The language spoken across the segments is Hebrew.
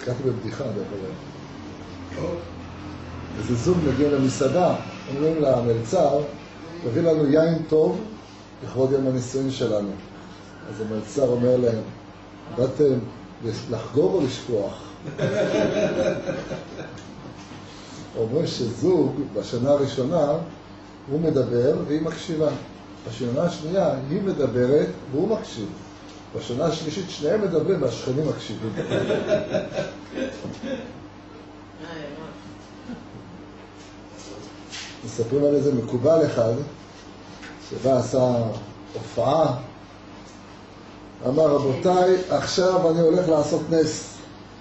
קראתי בבדיחה דרך אגב. איזה זוג מגיע למסעדה, אומרים למלצר, תביא לנו יין טוב לכבוד יום הנישואין שלנו. אז המלצר אומר להם, באתם לחגוג או לשכוח? אומר שזוג בשנה הראשונה הוא מדבר והיא מקשיבה. בשנה השנייה היא מדברת והוא מקשיב. בשנה השלישית שניהם מדברים והשכנים מקשיבים. מספרים על איזה מקובל אחד שבא עשה הופעה, אמר רבותיי, עכשיו אני הולך לעשות נס.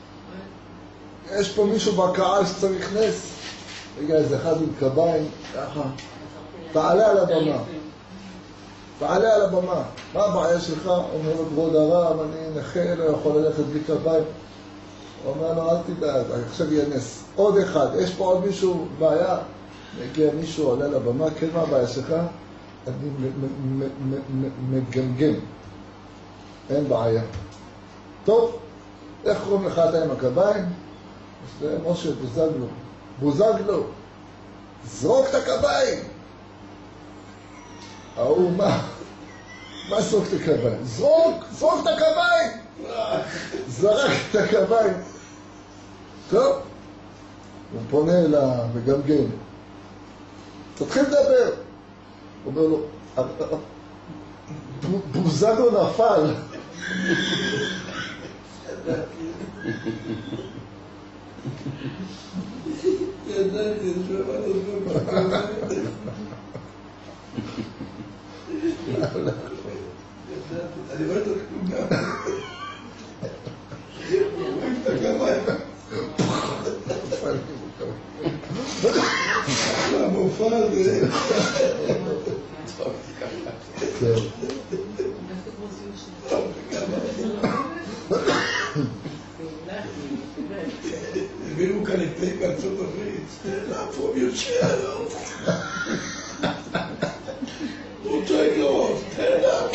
יש פה מישהו בקהל שצריך נס. רגע, איזה אחד עם קביים, ככה, תעלה על הבמה. תעלה על הבמה. מה הבעיה שלך? אומר לו, כבוד הרב, אני נכה, לא יכול ללכת בלי קביים. הוא אומר לו, אל תדאג, עכשיו יהיה נס. עוד אחד, יש פה עוד מישהו בעיה? מגיע מישהו, עולה לבמה, כן, מה הבעיה שלך? אני מגמגם. אין בעיה. טוב, איך קוראים לך אתה עם הקביים? זה משה בוזגלו. בוזגלו, זרוק את הקביים! ההוא, מה זרוק את הקביים? זרוק את הקביים! זרק את הקביים. טוב, הוא פונה למגמגם. תתחיל לדבר. הוא אומר לו, בוזגלו נפל. ידעתי, שואל על זה. אני רואה את התמונה. רואים את הקביים. המופע הזה. הביאו כאן את טייק בארצות הברית. איפה הוא יושב? הוא צועק לו, תדע.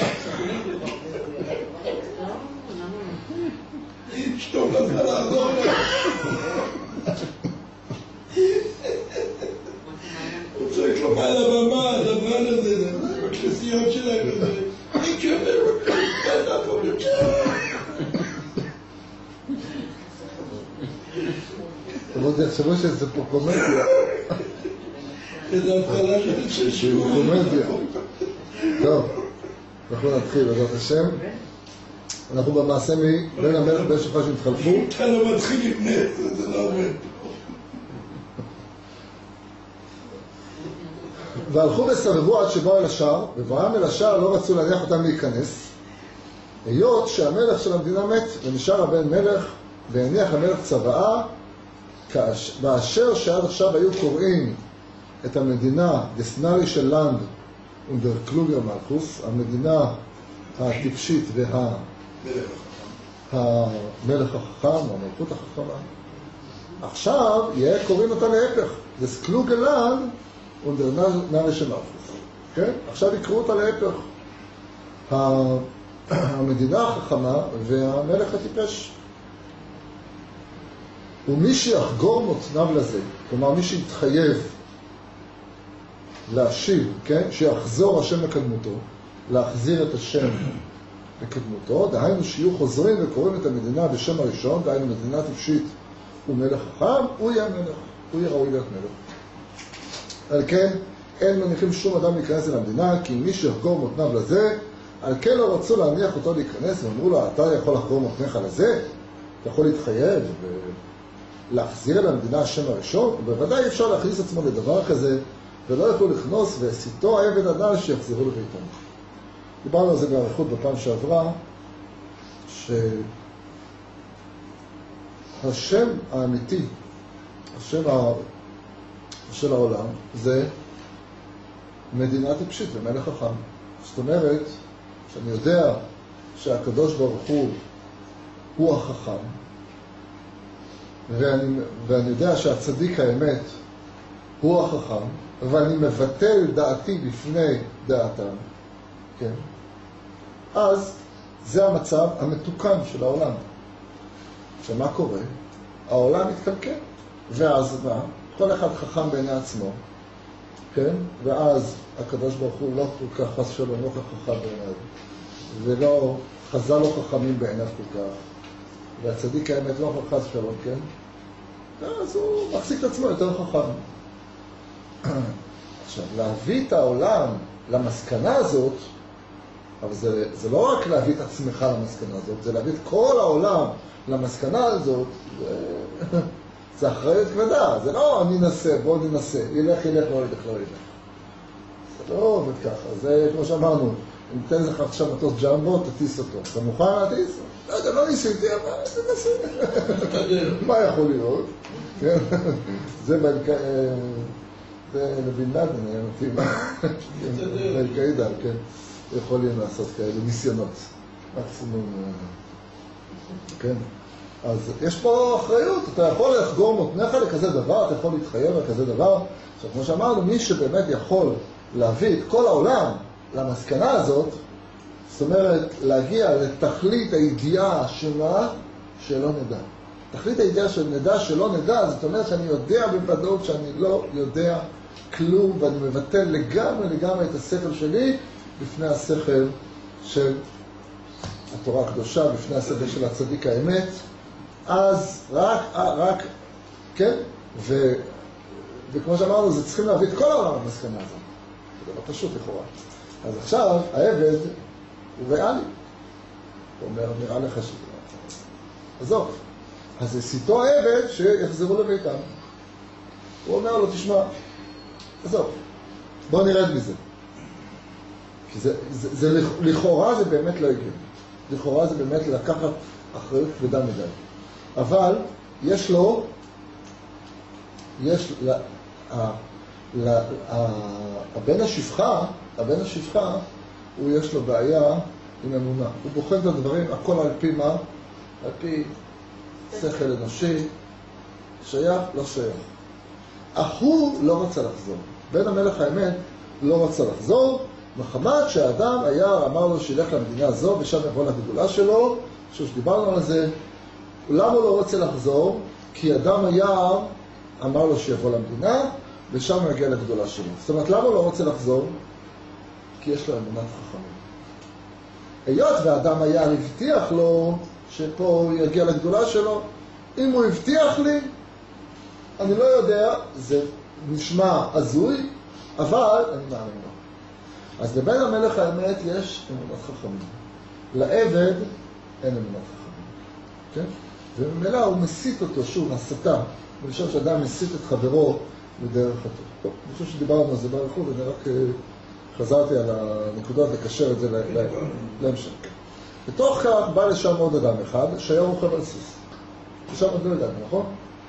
אשתו מנסה לעזור לו. הוא צועק לו מעל הבמה, הדברן הזה, בכנסיות שלהם. אני כאמר, תדע פה יושב. תחשבו שזה פה קומדיה. זה התחלה של שיעור. קומדיה. טוב, אנחנו נתחיל, בעזרת השם. אנחנו במעשה בין המלך ובין שלך שהתחלפו. אתה לא מתחיל עם נס, זה לא עובד. והלכו וסבבו עד שבאו אל השער, ובאם אל השער לא רצו להניח אותם להיכנס, היות שהמלך של המדינה מת, ונשאר הבן מלך, והניח המלך צוואה, באשר שעד עכשיו היו קוראים את המדינה דסנרי של לנד אונדר קלוגר מלכוס, המדינה הטיפשית והמלך החכם, המלכות החכמה, עכשיו יהיה קוראים אותה להפך, דס קלוגר לנד אונדר נרי של מלכוס, כן? עכשיו יקראו אותה להפך, המדינה החכמה והמלך הטיפש. ומי שיחגור מותניו לזה, כלומר מי שיתחייב להשיב, כן? שיחזור השם לקדמותו, להחזיר את השם לקדמותו, דהיינו שיהיו חוזרים וקוראים את המדינה בשם הראשון, דהיינו מדינה טיפשית ומלך חכם, הוא יהיה מלך, הוא יהיה ראוי להיות מלך. על כן, אין מניחים שום אדם להיכנס אל המדינה, כי מי שיחגור מותניו לזה, על כן לא רצו להניח אותו להיכנס, ואמרו לו, אתה יכול לחגור מותניך לזה? אתה יכול להתחייב להחזיר אל המדינה השם הראשון? ובוודאי אפשר להכניס עצמו לדבר כזה, ולא יוכלו לכנוס, ועשיתו העבד הדל שיחזרו לביתם. דיברנו על זה באריכות בפעם שעברה, שהשם האמיתי, השם של העולם, זה מדינה טיפשית ומלך חכם. זאת אומרת, שאני יודע שהקדוש ברוך הוא החכם, ואני יודע שהצדיק האמת הוא החכם, ואני מבטל דעתי בפני דעתם, כן? אז זה המצב המתוקן של העולם. שמה קורה? העולם מתקלקל. ואז מה? כל אחד חכם בעיני עצמו, כן? ואז הקדוש ברוך הוא לא כל כך חס שלום, לא כל כך חכם בעיניו. ולא, חז"ל לא חכמים בעיניו כל כך. והצדיק האמת לא חס שלום, כן? אז הוא מחזיק את עצמו יותר חכם. עכשיו, להביא את העולם למסקנה הזאת, אבל זה לא רק להביא את עצמך למסקנה הזאת, זה להביא את כל העולם למסקנה הזאת, זה אחריות כבדה, זה לא אני ננסה, בוא ננסה, ילך, לא ילך, לא ילך. זה לא עובד ככה, זה כמו שאמרנו, אם תן לך עכשיו מטוס ג'מבו, תטיס אותו. אתה מוכן להטיס? לא יודע, לא ניסיתי, אבל תנסה. מה יכול להיות? זה לבן לאדן, היה מתאים. באל-קאעידה, כן. יכולים לעשות כאלה ניסיונות. מקסימום, כן. אז יש פה אחריות, אתה יכול לחגור מותניך לכזה דבר, אתה יכול להתחייב לכזה דבר. עכשיו, כמו שאמרנו, מי שבאמת יכול להביא את כל העולם למסקנה הזאת, זאת אומרת, להגיע לתכלית הידיעה שמה? שלא נדע. תכלית הידיעה שנדע שלא נדע, זאת אומרת שאני יודע בוודאות שאני לא יודע כלום, ואני מבטל לגמרי את השכל שלי בפני השכל של התורה הקדושה, בפני השכל של הצדיק האמת. אז רק, כן? וכמו שאמרנו, זה צריכים להביא את כל העולם למסקנה הזאת. זה לא פשוט לכאורה. אז עכשיו, העבד הוא ריאלי. הוא אומר, נראה לך שזה לא. עזוב. אז הסיתו העבד שיחזרו לביתם. הוא אומר לו, תשמע, עזוב, בוא נרד מזה. כי לכאורה זה באמת לא הגיוני. לכאורה זה באמת לקחת אחריות כבדה מדי. אבל יש לו, הבן השפחה, הוא יש לו בעיה עם אמונה. הוא בוחן את הדברים, הכל על פי מה? על פי שכל אנושי, שייך, לא שייך. אך הוא לא רצה לחזור. בן המלך האמת לא רצה לחזור, מחמת שהאדם אמר לו שילך למדינה הזו, ושם יבוא לגדולה שלו, שדיברנו על זה. למה הוא לא רוצה לחזור? כי אדם אמר לו שיבוא למדינה, ושם הוא יגיע לגדולה שלו. זאת אומרת, למה הוא לא רוצה לחזור? כי יש לו אמונת חכמים. היות והאדם הבטיח לו שפה הוא יגיע לגדולה שלו, אם הוא הבטיח לי, אני לא יודע, זה נשמע הזוי, אבל אני מאמין לו. אז לבן המלך האמת יש אמונת חכמים. לעבד אין אמונת חכמים. כן? וממילא הוא מסית אותו, שוב, הסתה. אני חושב שאדם מסית את חברו בדרך הטוב. טוב, אני חושב שדיברנו על זה באריכות, ואני רק חזרתי על הנקודות לקשר את זה להמשך. בתוך כך בא לשם עוד אדם אחד, שהיה רוכב על סוס. ושם עוד לא ידענו, נכון?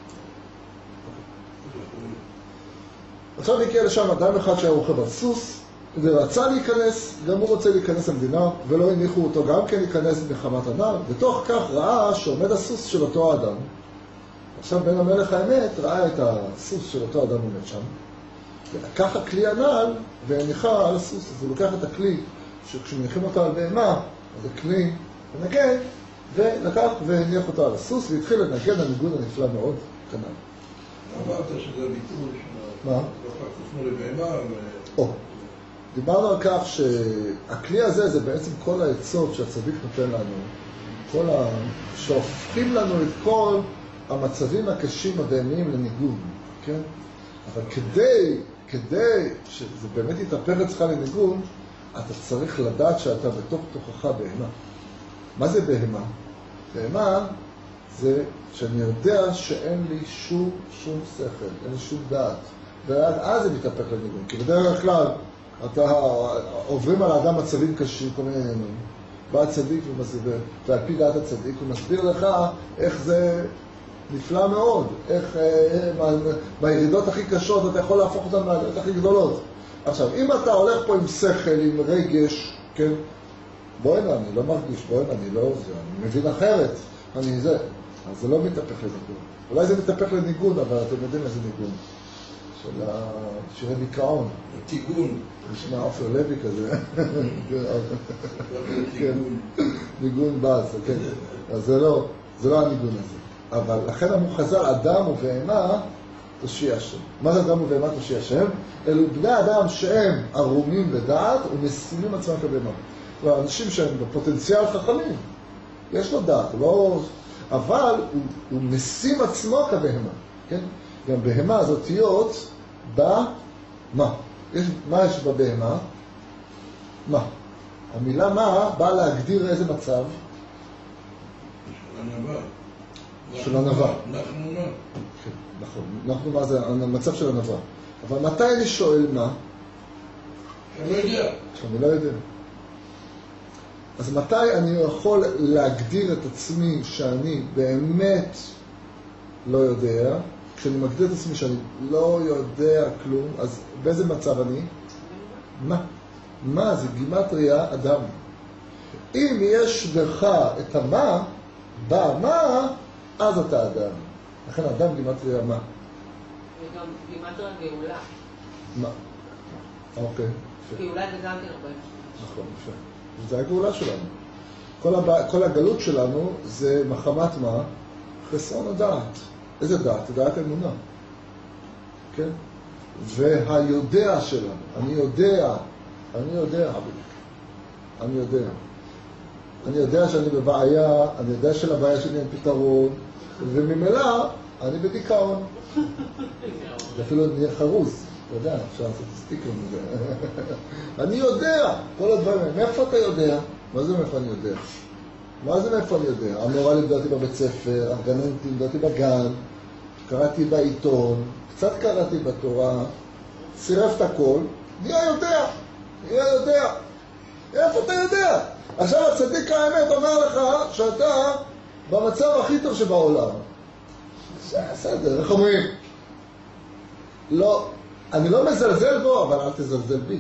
עכשיו הגיע לשם אדם אחד שהיה רוכב על סוס, ורצה להיכנס, גם הוא רוצה להיכנס למדינה, ולא הניחו אותו גם כן להיכנס מחמת הנער. בתוך כך ראה שעומד הסוס של אותו האדם. עכשיו בן המלך האמת ראה את הסוס של אותו אדם עומד שם, ולקח הכלי הנעל והניחה על הסוס. אז הוא לוקח את הכלי, שכשמניחים אותו על בהמה, אז הכלי מנגן, ולקח והניח אותו על הסוס, והתחיל לנגן הניגון הנפלא מאוד, כנ"ל. אמרת שזה ביטול של... מה? תפנו לבהמה ו... דיברנו על כך שהכלי הזה זה בעצם כל העצות שהצדיק נותן לנו, שהופכים לנו את כל המצבים הקשים הבהמיים לניגון, כן? אבל כדי שזה באמת יתהפך אצלך לניגון, אתה צריך לדעת שאתה בתוך תוכך בהמה. מה זה בהמה? בהמה זה שאני יודע שאין לי שום שכל, אין לי שום דעת. ואז זה מתהפך לניגון. כי בדרך כלל עוברים על האדם מצבים קשים, כל מיני עניינים. בא הצדיק ומסביר, ועל פי דעת הצדיק הוא מסביר לך איך זה נפלא מאוד, איך בירידות הכי קשות אתה יכול להפוך אותן לירידות הכי גדולות. עכשיו, אם אתה הולך פה עם שכל, עם רגש, כן? בוא הנה, אני לא מרגיש, בוא הנה, אני מבין אחרת, אז זה לא מתהפך לניגון. אולי זה מתהפך לניגון, אבל אתם יודעים איזה ניגון. של שירי דיכאון. טיגון. נשמע עופר לוי כזה. כן, ניגון באז, כן. אז זה לא. זה לא הניגון הזה. אבל לכן אמרו חז"ל, אדם ובהמה תושיע השם. מה זה אדם ובהמה תושיע השם? אלו בני אדם שהם ערומים לדעת ומשימים עצמם כבהמה. זאת אומרת, אנשים שהם בפוטנציאל חכמים, יש לו דעת, לא... אבל הוא משים עצמו כבהמה, כן? גם בהמה זה אותיות מה? מה יש בבהמה? מה? המילה מה באה להגדיר איזה מצב? של ענווה. של ענווה. אנחנו מה? כן, נכון. אנחנו מה זה המצב של ענווה. אבל מתי אני שואל מה? אני לא יודע. שאני לא יודע. אז מתי אני יכול להגדיר את עצמי שאני באמת לא יודע? כשאני מגדיר את עצמי שאני לא יודע כלום, אז באיזה מצב אני? מה? מה זה גימטריה אדם? אם יש בך את המה, במה, אז אתה אדם. לכן אדם גימטריה מה? וגם גימטריה גאולה. מה? אוקיי. גאולה זה גם כן 40. נכון, יפה. זה הגאולה שלנו. כל הגלות שלנו זה מחמת מה? חסרון הדעת. איזה דעת? דעת אמונה. כן? והיודע שלנו. אני יודע. אני יודע שאני בבעיה, אני יודע שלבעיה שלי אין פתרון, וממילא אני בדיכאון. אפילו נהיה חרוז. אתה יודע, אפשר לעשות סטיקר מזה. אני יודע, כל הדברים האלה. מאיפה אתה יודע? מה זה מאיפה אני יודע? מה זה מאיפה אני יודע? המורה לימדתי בבית ספר, הגננת לימדתי בגן, קראתי בעיתון, קצת קראתי בתורה, צירף את הכל, נהיה יודע. איפה אתה יודע? עכשיו הצדיק האמת אומר לך שאתה במצב הכי טוב שבעולם. בסדר, איך אומרים? לא. אני לא מזלזל בו, אבל אל תזלזל בי.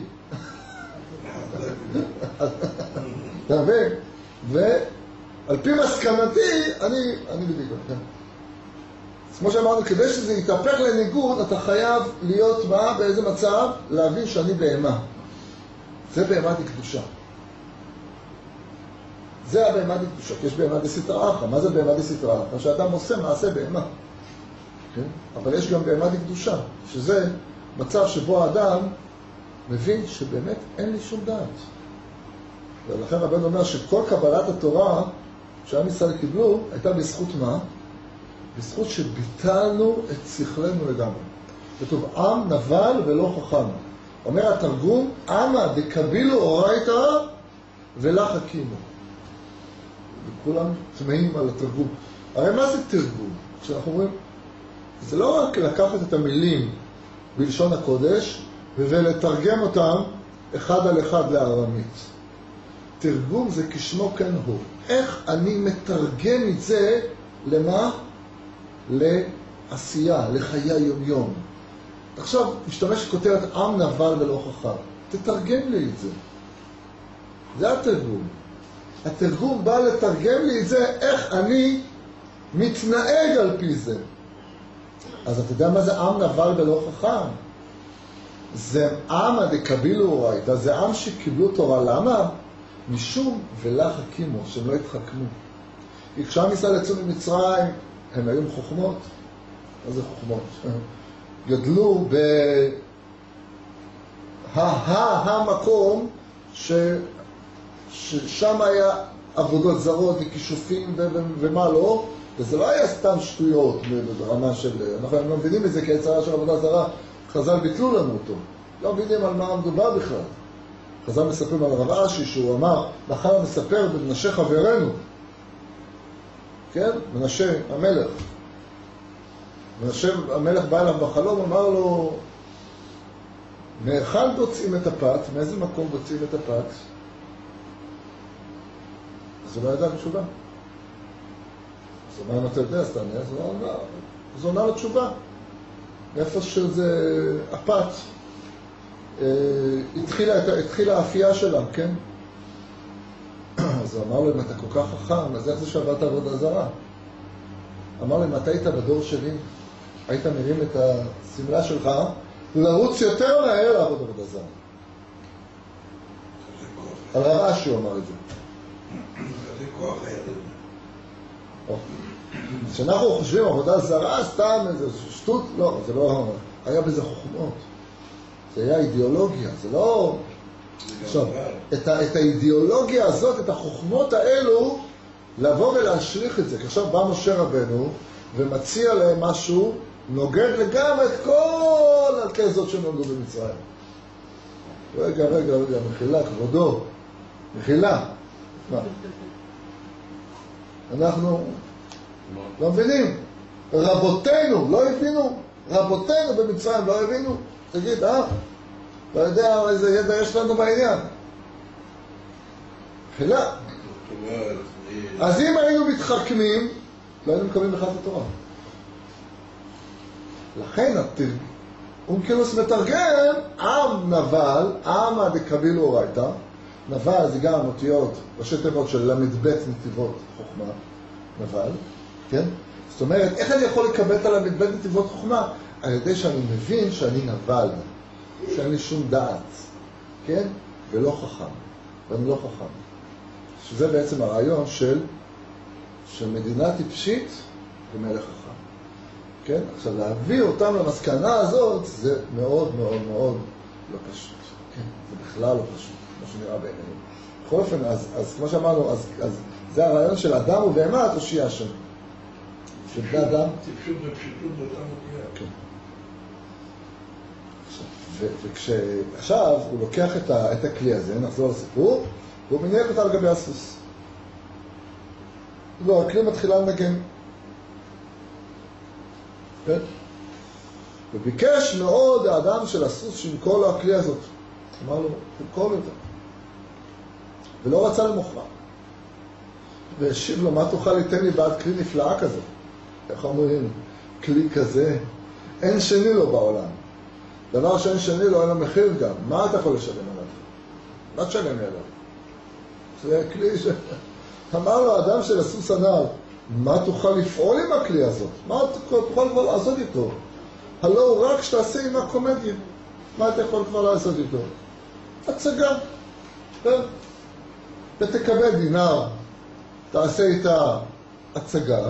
אתה מבין? ועל פי מסקנתי, אני בדיוק. אז כמו שאמרנו, כדי שזה יתהפך לניגוד, אתה חייב להיות מה? באיזה מצב? להבין שאני בהמה. זה בהמה דקדושה. זה הבהמה דקדושה, כי יש בהמה דסתרא אחרא. מה זה בהמה דסתרא אחרא? שאדם עושה מעשה בהמה. כן? אבל יש גם בהמה דקדושה, שזה מצב שבו האדם מבין שבאמת אין לי שום דעת. ולכן רבנו אומר שכל קבלת התורה שעם ישראל קיבלו הייתה בזכות מה? בזכות שביטלנו את שכלנו לגמרי. כתוב, עם נבל ולא חכם. אומר התרגום, עמא דקבילו אורייתא ולא חכימו. וכולם תמהים על התרגום. הרי מה זה תרגום? כשאנחנו אומרים, זה לא רק לקחת את המילים בלשון הקודש ולתרגם אותם אחד על אחד לארמית. תרגום זה כשמו כן הוא. איך אני מתרגם את זה למה? לעשייה, לחיי היום-יום. עכשיו, משתמש כותרת עם נבל ולא חכם. תתרגם לי את זה. זה התרגום. התרגום בא לתרגם לי את זה, איך אני מתנהג על פי זה. אז אתה יודע מה זה עם נבל ולא חכם? זה עם דקבילו אורייתא, זה עם שקיבלו תורה. למה? משום ולא חכימו, שהם לא התחכמו. כי כשעם ישראל יצאו ממצרים, הם היו חוכמות. מה זה חוכמות? גדלו המקום ששם היה עבודות זרות וכישופים ומה לא, וזה לא היה סתם שטויות ברמה של... אנחנו לא מבינים את זה כיצרה של עבודה זרה, חז"ל ביטלו לנו אותו. לא מבינים על מה מדובר בכלל. חז"ל מספרים על רב אשי שהוא אמר, מחר מספר במנשה חברנו. כן? מנשה המלך. מנשה המלך בא אליו בחלום, אמר לו, מהיכן בוצעים את הפת? מאיזה מקום בוצעים את הפת? אז הוא לא ידע תשובה. אז הוא אמר, אם אתה יודע, אז תענה. אז הוא עונה לו תשובה. איפה שזה הפת, התחילה האפייה שלה, כן? אז הוא אמר לו, אם אתה כל כך חכם, אז איך זה שעברת עבודה זרה? אמר לו, אם אתה היית בדור שלי, היית מרים את הסמלה שלך, לרוץ יותר מהר לעבוד עבודה זרה. על רב אשי הוא אמר את זה. זה כוח היה. כשאנחנו חושבים עבודה זרה, סתם איזה שטות, לא, זה לא, היה בזה חוכמות. זה היה אידיאולוגיה, זה לא... עכשיו, את האידיאולוגיה הזאת, את החוכמות האלו, לבוא ולהשליך את זה. כי עכשיו בא משה רבנו ומציע להם משהו, נוגד לגמרי את כל התזות שהם למדו במצרים. רגע, מחילה, כבודו, מחילה. מה? אנחנו לא מבינים. רבותינו לא הבינו, רבותינו במצרים לא הבינו. תגיד, לא יודע איזה ידע יש לנו בעניין. מחילה. אז אם היינו מתחכמים, לא היינו מקבלים בכלל את התורה. לכן אונקלוס מתרגם, עם נבל, עם דקבילו אורייתא. נבל זה גם אותיות, ראשי תיבות של למ"ב נתיבות חוכמה, נבל, כן? זאת אומרת, איך אני יכול לקבל את הלמ"ב נתיבות חוכמה? על ידי שאני מבין שאני נבל, שאין לי שום דעת, כן? ולא חכם, ואני לא חכם. שזה בעצם הרעיון של מדינה טיפשית ומלך חכם. כן? עכשיו, להביא אותם למסקנה הזאת, זה מאוד מאוד מאוד לא פשוט. כן? זה בכלל לא פשוט, כמו שנראה בעינינו. בכל אופן, אז כמו שאמרנו, אז זה הרעיון של אדם ובהמה, תושיע השם. שבני אדם... טיפשות ופשיטות באותה מגיעה. כן. וכשעכשיו הוא לוקח את הכלי הזה, נחזור לסיפור, והוא מניח אותה על גבי הסוס. לא, הכלי מתחילה לנגן. כן? וביקש מאוד האדם של הסוס שימכור לו הכלי הזאת. אמר לו, תמכור לי אותה. ולא רצה למוכרה. והשיב לו, מה תוכל ליתן לי בעד כלי נפלאה כזה? איך אומרים? כלי כזה, אין שני לו בעולם. דבר שאין שני לו, אין לו מחיר גם. מה אתה יכול לשלם עליו? מה תשלם לי עליו? זה כלי ש... אמר לו האדם של הסוס הנעל, מה תוכל לפעול עם הכלי הזאת? מה תוכל כבר לעשות איתו? הלא הוא רק שתעשה עם הקומדיה. מה אתה יכול כבר לעשות איתו? הצגה. כן? ותקבל דינר, תעשה איתה הצגה,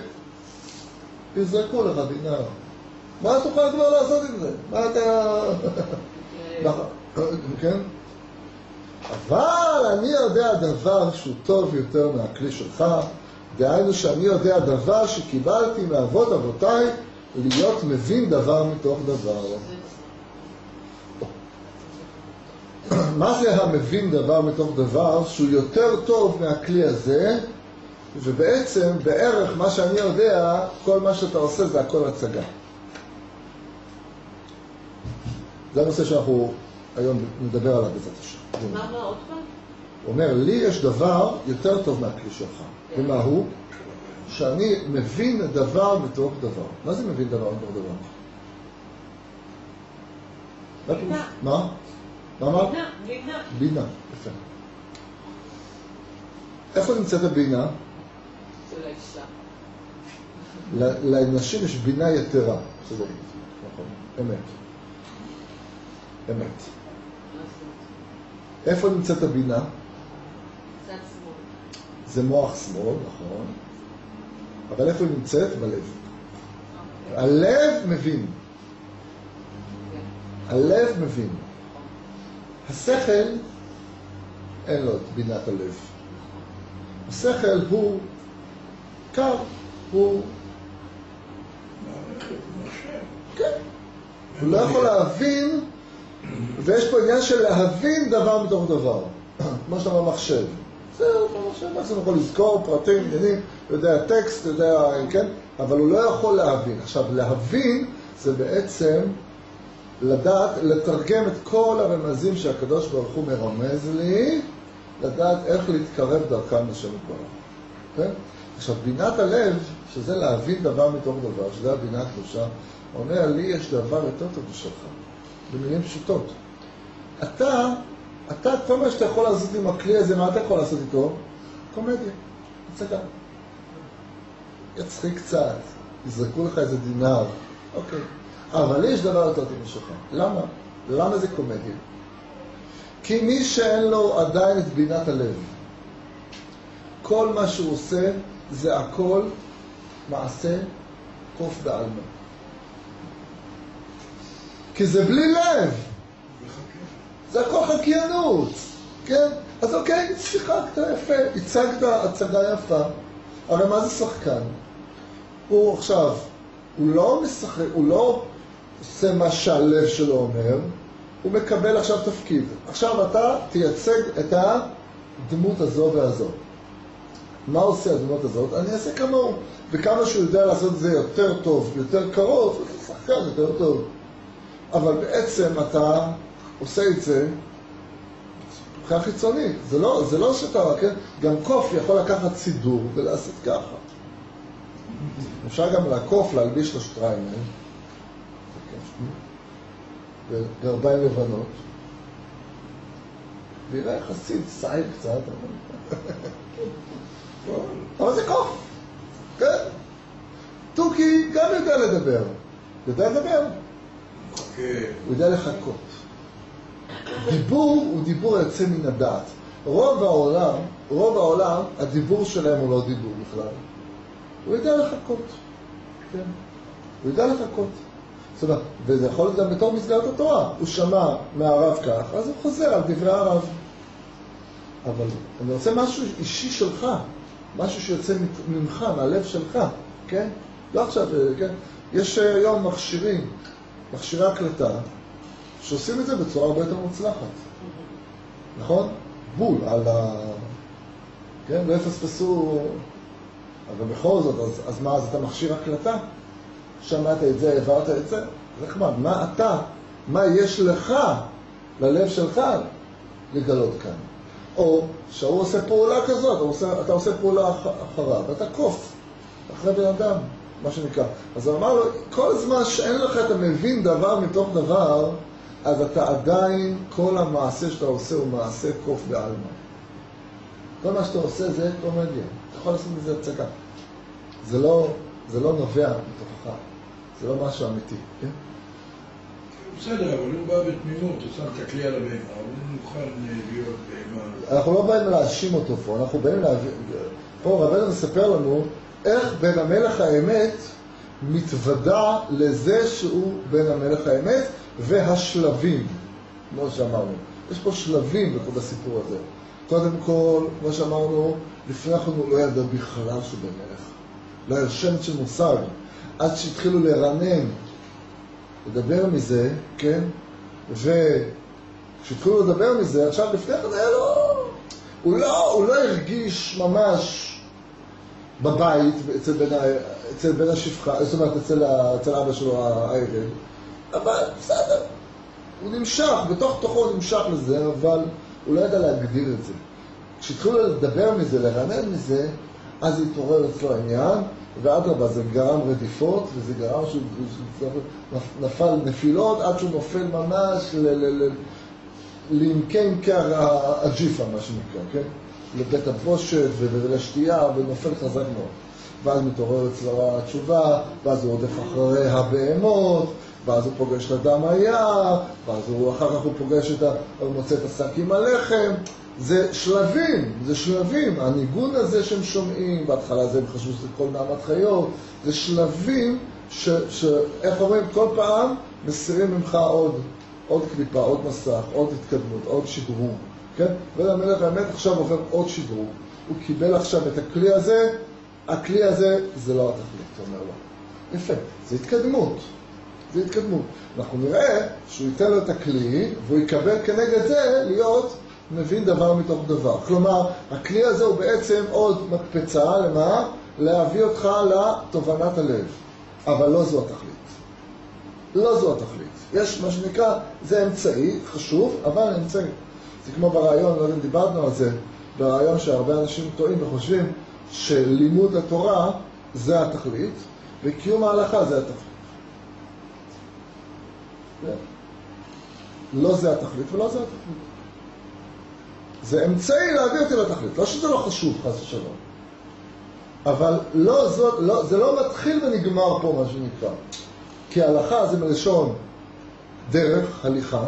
ויזרקו לך דינר. מה תוכל כבר לעשות עם זה? מה אתה... כן? אבל אני יודע דבר שהוא טוב יותר מהכלי שלך, דהיינו שאני יודע דבר שקיבלתי מאבות אבותיי, להיות מבין דבר מתוך דבר. מה זה המבין דבר מתוך דבר? שהוא יותר טוב מהכלי הזה, ובעצם בערך מה שאני יודע, כל מה שאתה עושה זה הכל הצגה. זה הנושא שאנחנו היום נדבר עליו בעזרת השם. מה עוד פעם? הוא אומר, לי יש דבר יותר טוב מהכלי שלך. ומה הוא? שאני מבין דבר מתוך דבר. מה זה מבין דבר מתוך דבר? בינה. מה? מה אמרת? בינה. בינה, יפה. איפה נמצאת הבינה? של האישה. לנשים יש בינה יתרה. נכון, אמת. אמת. איפה נמצאת הבינה? צד שמאל. זה מוח שמאל, נכון. אבל איפה היא נמצאת? בלב. הלב מבין. הלב מבין. השכל, אין לו את בינת הלב. השכל הוא קר, הוא... כן. הוא לא יכול להבין, ויש פה עניין של להבין דבר מתוך דבר. כמו שאתה במחשב. זהו, במחשב, מקסימום יכול לזכור פרטים, עניינים, יודע טקסט, יודע, כן? אבל הוא לא יכול להבין. עכשיו, להבין זה בעצם לדעת, לתרגם את כל הרמזים שהקדוש ברוך הוא מרמז לי, לדעת איך להתקרב דרכם לשם יתברך. כן? עכשיו, בינת הלב, שזה להבין דבר מתוך דבר, שזה הבינה הקדושה, אומר לי יש דבר יותר טוב בשבילך, במילים פשוטות. אתה, כל מה שאתה יכול לעשות עם הכלי הזה, מה אתה יכול לעשות איתו? קומדיה, הצגה. יצחיק קצת, יזרקו לך איזה דינר, אוקיי. אבל יש דבר יותר טוב בשבילך. למה? למה זה קומדיה? כי מי שאין לו עדיין את בינת הלב, כל מה שהוא עושה זה הכל מעשה קוף בעלמא. כי זה בלי לב. זה הכל חקיינות. כן? אז אוקיי, שיחקת יפה, הצגת הצגה יפה. הרי מה זה שחקן? הוא עכשיו, הוא לא משחק, הוא לא עושה מה שהלב שלו אומר, הוא מקבל עכשיו תפקיד. עכשיו אתה תייצג את הדמות הזו והזו. מה עושה הדמות הזאת? אני אעשה כמוהו. וכמה שהוא יודע לעשות את זה יותר טוב, יותר קרוב, זה שחקן יותר טוב. אבל בעצם אתה עושה את זה מבחינה חיצונית. זה לא שאתה, כן? גם קוף יכול לקחת סידור ולעשות ככה. אפשר גם לקוף, להלביש לו שטריימר. וגרביים לבנות. ויראה יחסית סייל קצת. אבל זה קוף. כן? תוכי גם יודע לדבר. יודע לדבר. הוא יודע לחכות. דיבור הוא דיבור יוצא מן הדעת. רוב העולם, הדיבור שלהם הוא לא דיבור בכלל. הוא יודע לחכות. כן? הוא יודע לחכות. זאת אומרת, וזה יכול להיות גם בתור מסגרת התורה. הוא שמע מהרב כך, אז הוא חוזר על דברי הרב. אבל אני רוצה משהו אישי שלך, משהו שיוצא ממך, מהלב שלך, כן? לא עכשיו, כן? יש היום מכשירי הקלטה, שעושים את זה בצורה הרבה יותר מוצלחת. נכון? בול, על כן? לא יפספסו, אבל בכל זאת, אז מה, אז אתה מכשיר הקלטה? שמעת את זה, העברת את זה? זה נחמד. מה יש לך, ללב שלך, לגלות כאן? או שהוא עושה פעולה כזאת, אתה עושה פעולה אחריו, אתה קוף, אחרי בן אדם, מה שנקרא. אז הוא אמר לו, כל זמן שאין לך, אתה מבין דבר מתוך דבר, אז אתה עדיין, כל המעשה שאתה עושה הוא מעשה קוף בעלמא. כל מה שאתה עושה זה קומדיה. אתה יכול לעשות מזה הצגה. זה לא נובע מתוכך. זה לא משהו אמיתי, כן? בסדר, אבל הוא בא בתמימות, הוא שם את הכלי על הבהמה, הוא מוכן להיות בהמה. אנחנו לא באים להאשים אותו פה, אנחנו באים להביא... פה רבנו מספר לנו איך בן המלך האמת מתוודע לזה שהוא בן המלך האמת והשלבים, כמו שאמרנו. יש פה שלבים בסיפור הזה. קודם כל, כמו שאמרנו, לפני אנחנו לא ידע בכלל שהוא בן מלך. לא היה שמץ של מושג. עד שהתחילו לרנן, לדבר מזה, כן? וכשהתחילו לדבר מזה, עכשיו לפני כן היה הוא לא הרגיש ממש בבית, אצל בן השפחה, זאת אומרת, אצל אבא שלו הערב, אבל בסדר, הוא נמשך, בתוך תוכו הוא נמשך לזה, אבל הוא לא ידע להגדיר את זה. כשהתחילו לדבר מזה, לרנן מזה, אז התעורר אצלו העניין, ואדרבה, זה גרם רדיפות, וזה גרם שהוא נפל נפילות, עד שהוא נופל ממש לעמקי הג'יפה, מה שנקרא, כן? לבית הבושת ולשתייה, ונופל חזק מאוד. ואז מתעורר אצלו התשובה, ואז הוא עודף אחרי הבהמות, ואז הוא פוגש את הדם היער, ואז אחר כך הוא פוגש הוא מוצא את השק עם הלחם. זה שלבים, הניגון הזה שהם שומעים, בהתחלה זה הם חשבו שזה כל נעמת חיות, זה שלבים איך אומרים, כל פעם מסירים ממך עוד קליפה, עוד מסך, עוד התקדמות, עוד שדרוג, כן? והמלך האמת עכשיו עובר עוד שדרוג, הוא קיבל עכשיו את הכלי הזה, הכלי הזה זה לא התכלית, אומר לו. יפה, זה התקדמות. אנחנו נראה שהוא ייתן לו את הכלי, והוא יקבל כנגד זה להיות מבין דבר מתוך דבר. כלומר, הכלי הזה הוא בעצם עוד מקפצה, למה? להביא אותך לתובנת הלב. אבל לא זו התכלית. יש מה שנקרא, זה אמצעי, חשוב, אבל אמצעי. זה כמו ברעיון, לא יודע אם דיברנו על זה, ברעיון שהרבה אנשים טועים וחושבים שלימוד התורה זה התכלית, וקיום ההלכה זה התכלית. לא זה התכלית ולא זה התכלית. זה אמצעי להביא אותי לתכלית. לא שזה לא חשוב, חס ושלום. אבל זה לא מתחיל ונגמר פה, מה שנקרא. כי ההלכה זה מלשון דרך, הליכה,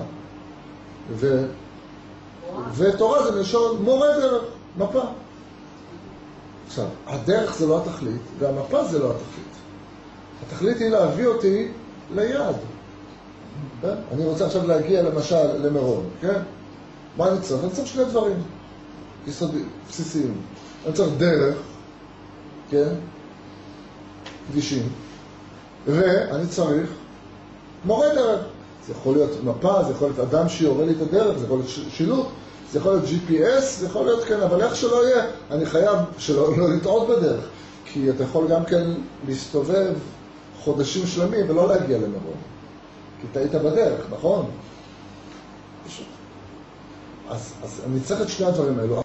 ותורה זה מלשון מורה דרך, מפה. עכשיו, הדרך זה לא התכלית, והמפה זה לא התכלית. התכלית היא להביא אותי ליעד. כן? אני רוצה עכשיו להגיע למשל למירון, כן? מה אני צריך? אני צריך שני דברים יסודיים, בסיסיים. אני צריך דרך, כן? כבישים, ואני צריך מורה דרך. זה יכול להיות מפה, זה יכול להיות אדם שיורה לי את הדרך, זה יכול להיות שילוט, זה יכול להיות GPS, זה יכול להיות כן, אבל איך שלא יהיה, אני חייב שלא לטעות בדרך. כי אתה יכול גם כן להסתובב חודשים שלמים ולא להגיע למירון. כי אתה היית בדרך, נכון? אז אני צריך את שני הדברים האלו.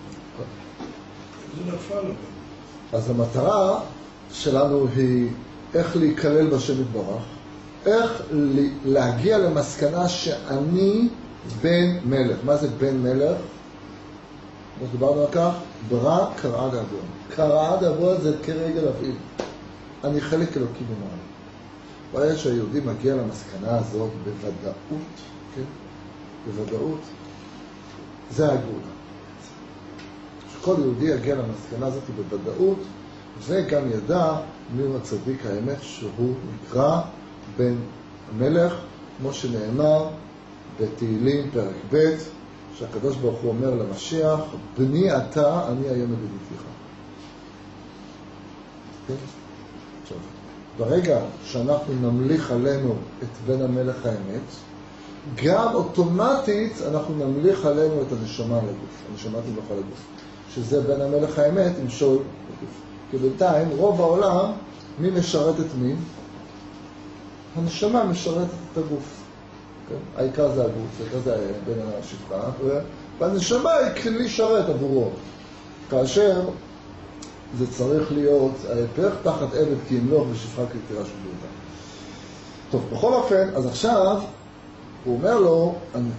זה נפל. אז המטרה שלנו היא איך להיכלל בשם יתברך, איך להגיע למסקנה שאני בן מלך. מה זה בן מלך? כמו שדיברנו על כך, ברא קראה געגוע. קראה געגוע זה כרגע אביב. אני חלק אלוקי במעלה. ברגע שהיהודי מגיע למסקנה הזאת בוודאות, כן? בוודאות, זה הגאולה. שכל יהודי יגיע למסקנה הזאת בוודאות, וגם ידע מיהו הצדיק האמת שהוא נקרא בן המלך, כמו שנאמר בתהילים פרק ב', שהקדוש ברוך הוא אומר למשיח, בני אתה, אני היום מביניתיך. כן? עכשיו, ברגע שאנחנו נמליך עלינו את בן המלך האמת, גם אוטומטית אנחנו נמליך עלינו את הנשמה לגוף, הנשמה תמלוך על הגוף, שזה בן המלך האמת עם שול לגוף. כי בינתיים רוב העולם, מי משרת את מי? הנשמה משרתת את הגוף. כן? העיקר זה הגוף, העיקר זה בין השפחה, והנשמה היא כלי שרת עבורו. כאשר זה צריך להיות ההפך תחת עבד כי ימלוך ושפחה כתירה של בלותה. טוב, בכל אופן, אז עכשיו הוא אומר לו,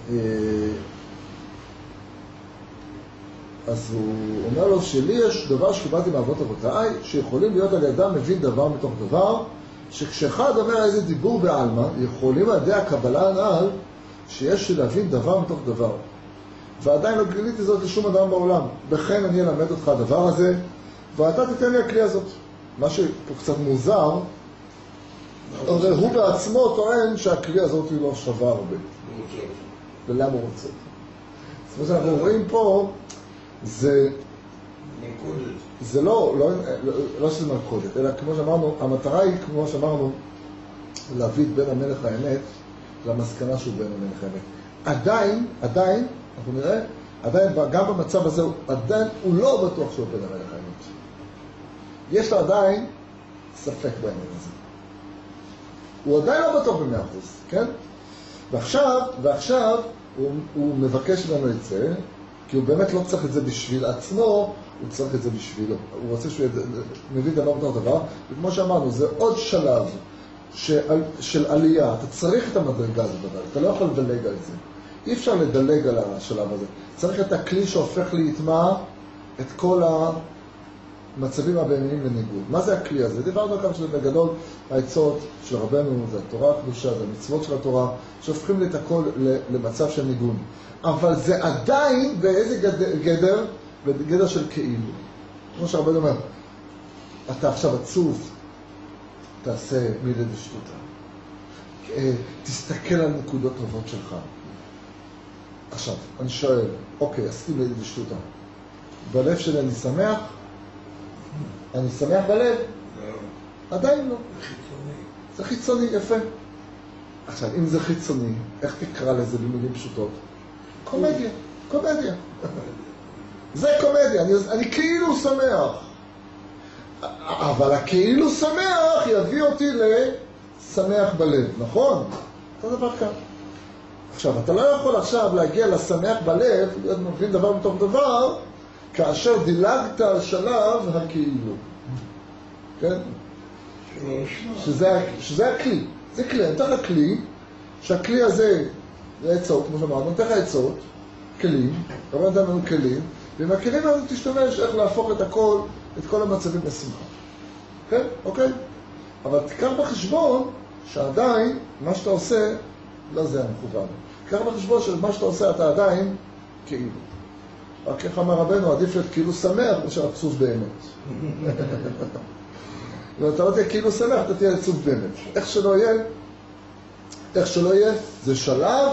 אז הוא אומר לו שלי יש דבר שקיבלתי מאבות אבותיי, שיכולים להיות על ידם מבין דבר מתוך דבר, שכשאחד אומר איזה דיבור בעלמא, יכולים על ידי הקבלה הנעל, שיש להבין דבר מתוך דבר. ועדיין לא גיליתי זאת לשום אדם בעולם. בכן אני אלמד אותך הדבר הזה, ואתה תיתן לי הכלי הזאת. מה שקצת מוזר, הרי הוא בעצמו טוען שהכלי הזאת היא לא שווה הרבה. ולמה הוא רוצה? זאת אומרת שאנחנו רואים פה, זה לא שזה מלכודת, אלא כמו שאמרנו, המטרה היא, כמו שאמרנו, להביא את בן המלך האמת למסקנה שהוא בן המלך האמת. עדיין, אנחנו נראה, עדיין, גם במצב הזה, עדיין הוא לא בטוח שהוא בן המלך האמת. יש לו עדיין ספק בעניין הזה. הוא עדיין לא בטוח ב100%, כן? ועכשיו הוא מבקש ממנו את זה, כי הוא באמת לא צריך את זה בשביל עצמו, הוא צריך את זה בשבילו. הוא רוצה שהוא מביא דבר בתוך דבר, וכמו שאמרנו, זה עוד שלב של עלייה. אתה צריך את המדרגה הזאת בדרך, אתה לא יכול לדלג על זה. אי אפשר לדלג על השלב הזה. צריך את הכלי שהופך להטמע את כל המצבים הבינוניים לניגוד. מה זה הכלי הזה? דיברנו כאן שזה בגדול העצות של רבנו, זה התורה הקדושה, זה המצוות של התורה, שהופכים את הכל למצב של ניגוד. אבל זה עדיין באיזה גדר? בגדר של כאילו. כמו שהרבנו אומר, אתה עכשיו עצוב, תעשה מילי דשטותה. תסתכל על נקודות טובות שלך. עכשיו, אני שואל, אוקיי, עשיתי מילי דשטותה. בלב שלי אני שמח? אני שמח בלב? עדיין לא. זה חיצוני, יפה. עכשיו, אם זה חיצוני, איך תקרא לזה במילים פשוטות? קומדיה, קומדיה. זה קומדיה, אני כאילו שמח. אבל הכאילו שמח יביא אותי לשמח בלב, נכון? זה דבר כאן. עכשיו, אתה לא יכול עכשיו להגיע לשמח בלב, להיות מבין דבר מתוך דבר, כאשר דילגת על שלב הכאילו. כן? שזה הכלי. זה כלי, אני נותן לך כלי, שהכלי הזה, זה עצות, כמו שאמרנו, אני נותן לך עצות, כלים, אבל נותן לנו כלים, ועם הכלים האלה תשתמש איך להפוך את הכל, את כל המצבים לשמחה. כן? אוקיי? אבל תיקח בחשבון שעדיין מה שאתה עושה, לא זה המכוון. תיקח בחשבון שמה שאתה עושה אתה עדיין כאילו. רק איך אמר רבנו, עדיף להיות כאילו שמח מאשר עצוב באמת. ואתה לא תהיה כאילו שמח, אתה תהיה עצוב באמת. איך שלא יהיה, זה שלב,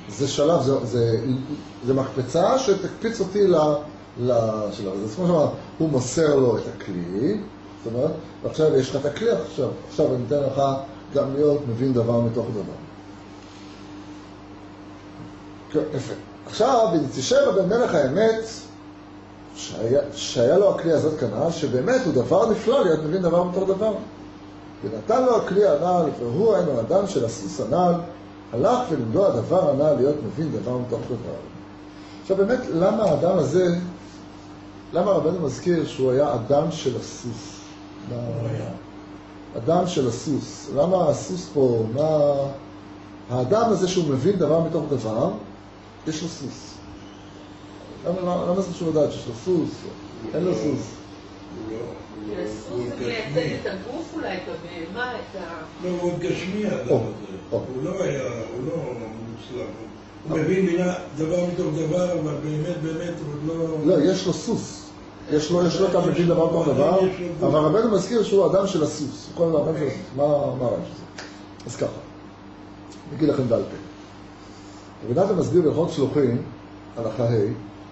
זה מקפצה שתקפיץ אותי לשלב. זה כמו שאומר, הוא מוסר לו את הכלי, זאת אומרת, ועכשיו יש לך את הכלי עכשיו אני אתן לך גם להיות מבין דבר מתוך דבר. יפה. עכשיו, ונתישב בן מלך האמת, שהיה לו הכלי הזאת כנ"ל, שבאמת הוא דבר נפלא להיות מבין דבר מתוך דבר. ונתן לו הכלי הנ"ל, והוא היינו האדם של הסוס הנ"ל, הלך ולמדו הדבר הנ"ל להיות מבין דבר מתוך דבר. עכשיו באמת, למה האדם הזה, למה רבנו מזכיר שהוא היה אדם של הסוס? אדם של הסוס. למה הסוס פה, מה... האדם הזה שהוא מבין דבר מתוך דבר, יש לו סוס. למה זה שהוא לדעת שיש לו סוס? אין לו סוס. כי הסוס זה מייצג את הגוף אולי, את הבהמה, את ה... לא, הוא גשמי האדם הזה. הוא לא מוצלח. הוא מבין דבר מתוך דבר, אבל באמת הוא לא... לא, יש לו סוס. יש לו את המבין דבר מתוך דבר, אבל רבנו מזכיר שהוא אדם של הסוס. הוא קורא לאדם של הסוס. מה הרעיון של זה? אז ככה. אני אגיד לכם בעל פה. רבנו מסביר בהלכות שלוחים, הלכה ה',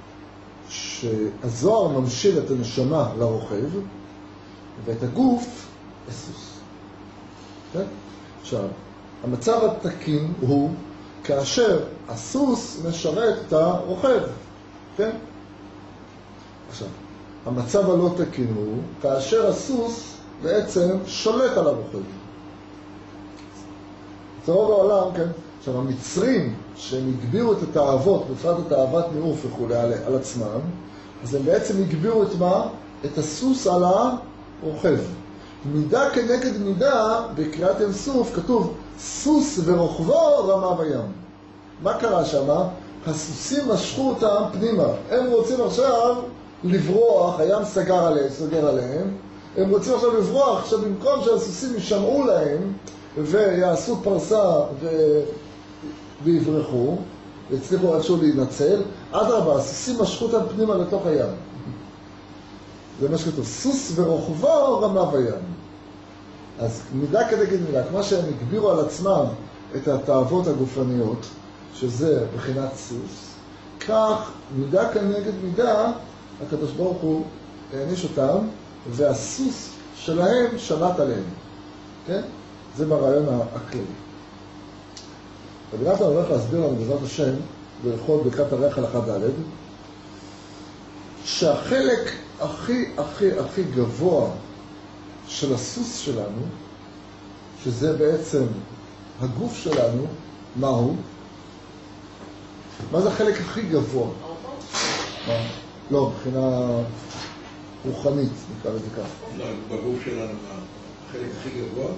שהזוהר ממשיל את הנשמה לרוכב, ואת הגוף לסוס. כן? עכשיו, המצב התקין הוא כאשר הסוס משרת את הרוכב. כן? עכשיו, המצב הלא תקין הוא כאשר הסוס בעצם שולט על הרוכב. זה רוב העולם, כן? עכשיו, המצרים שהם הגבירו את התאוות, בפרט את תאוות ניאוף וכו' על עצמם, אז הם בעצם הגבירו את מה? את הסוס על הרוכב. מידה כנגד מידה, בקריאת ים סוף, כתוב, סוס ורוכבו רמה בים. מה קרה שם? הסוסים משכו אותם פנימה. הם רוצים עכשיו לברוח, הים סגר עליהם, הם רוצים עכשיו לברוח, עכשיו במקום שהסוסים ישמעו להם, ויעשו פרסה ויברחו, והצליחו איכשהו להינצל, אדרבה, הסוסים משכו אותם פנימה לתוך הים. זה מה שכתוב, סוס ורוכבו רמה בים. אז מידה כנגד מידה, כמו שהם הגבירו על עצמם את התאוות הגופניות, שזה בחינת סוס, כך מידה כנגד מידה, הקדוש ברוך הוא העניש אותם, והסוס שלהם שלט עליהם. כן? זה ברעיון הכללי. רבי נתן הולך להסביר לנו בעזרת השם, בהלכות ברכת הריח הלכה ד', שהחלק הכי גבוה של הסוס שלנו, שזה בעצם הגוף שלנו, מהו? מה זה החלק הכי גבוה? לא, מבחינה רוחנית, נקרא לזה ככה. לא, בגוף שלנו, החלק הכי גבוה?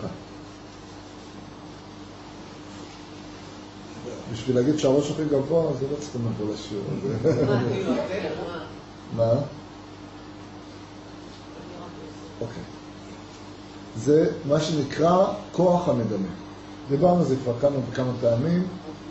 בשביל להגיד שהראש הכי גבוה, זה לא צריכים לבוא לשיעור. מה? אוקיי. זה מה שנקרא כוח המדמה. דיברנו על זה כבר כמה וכמה פעמים.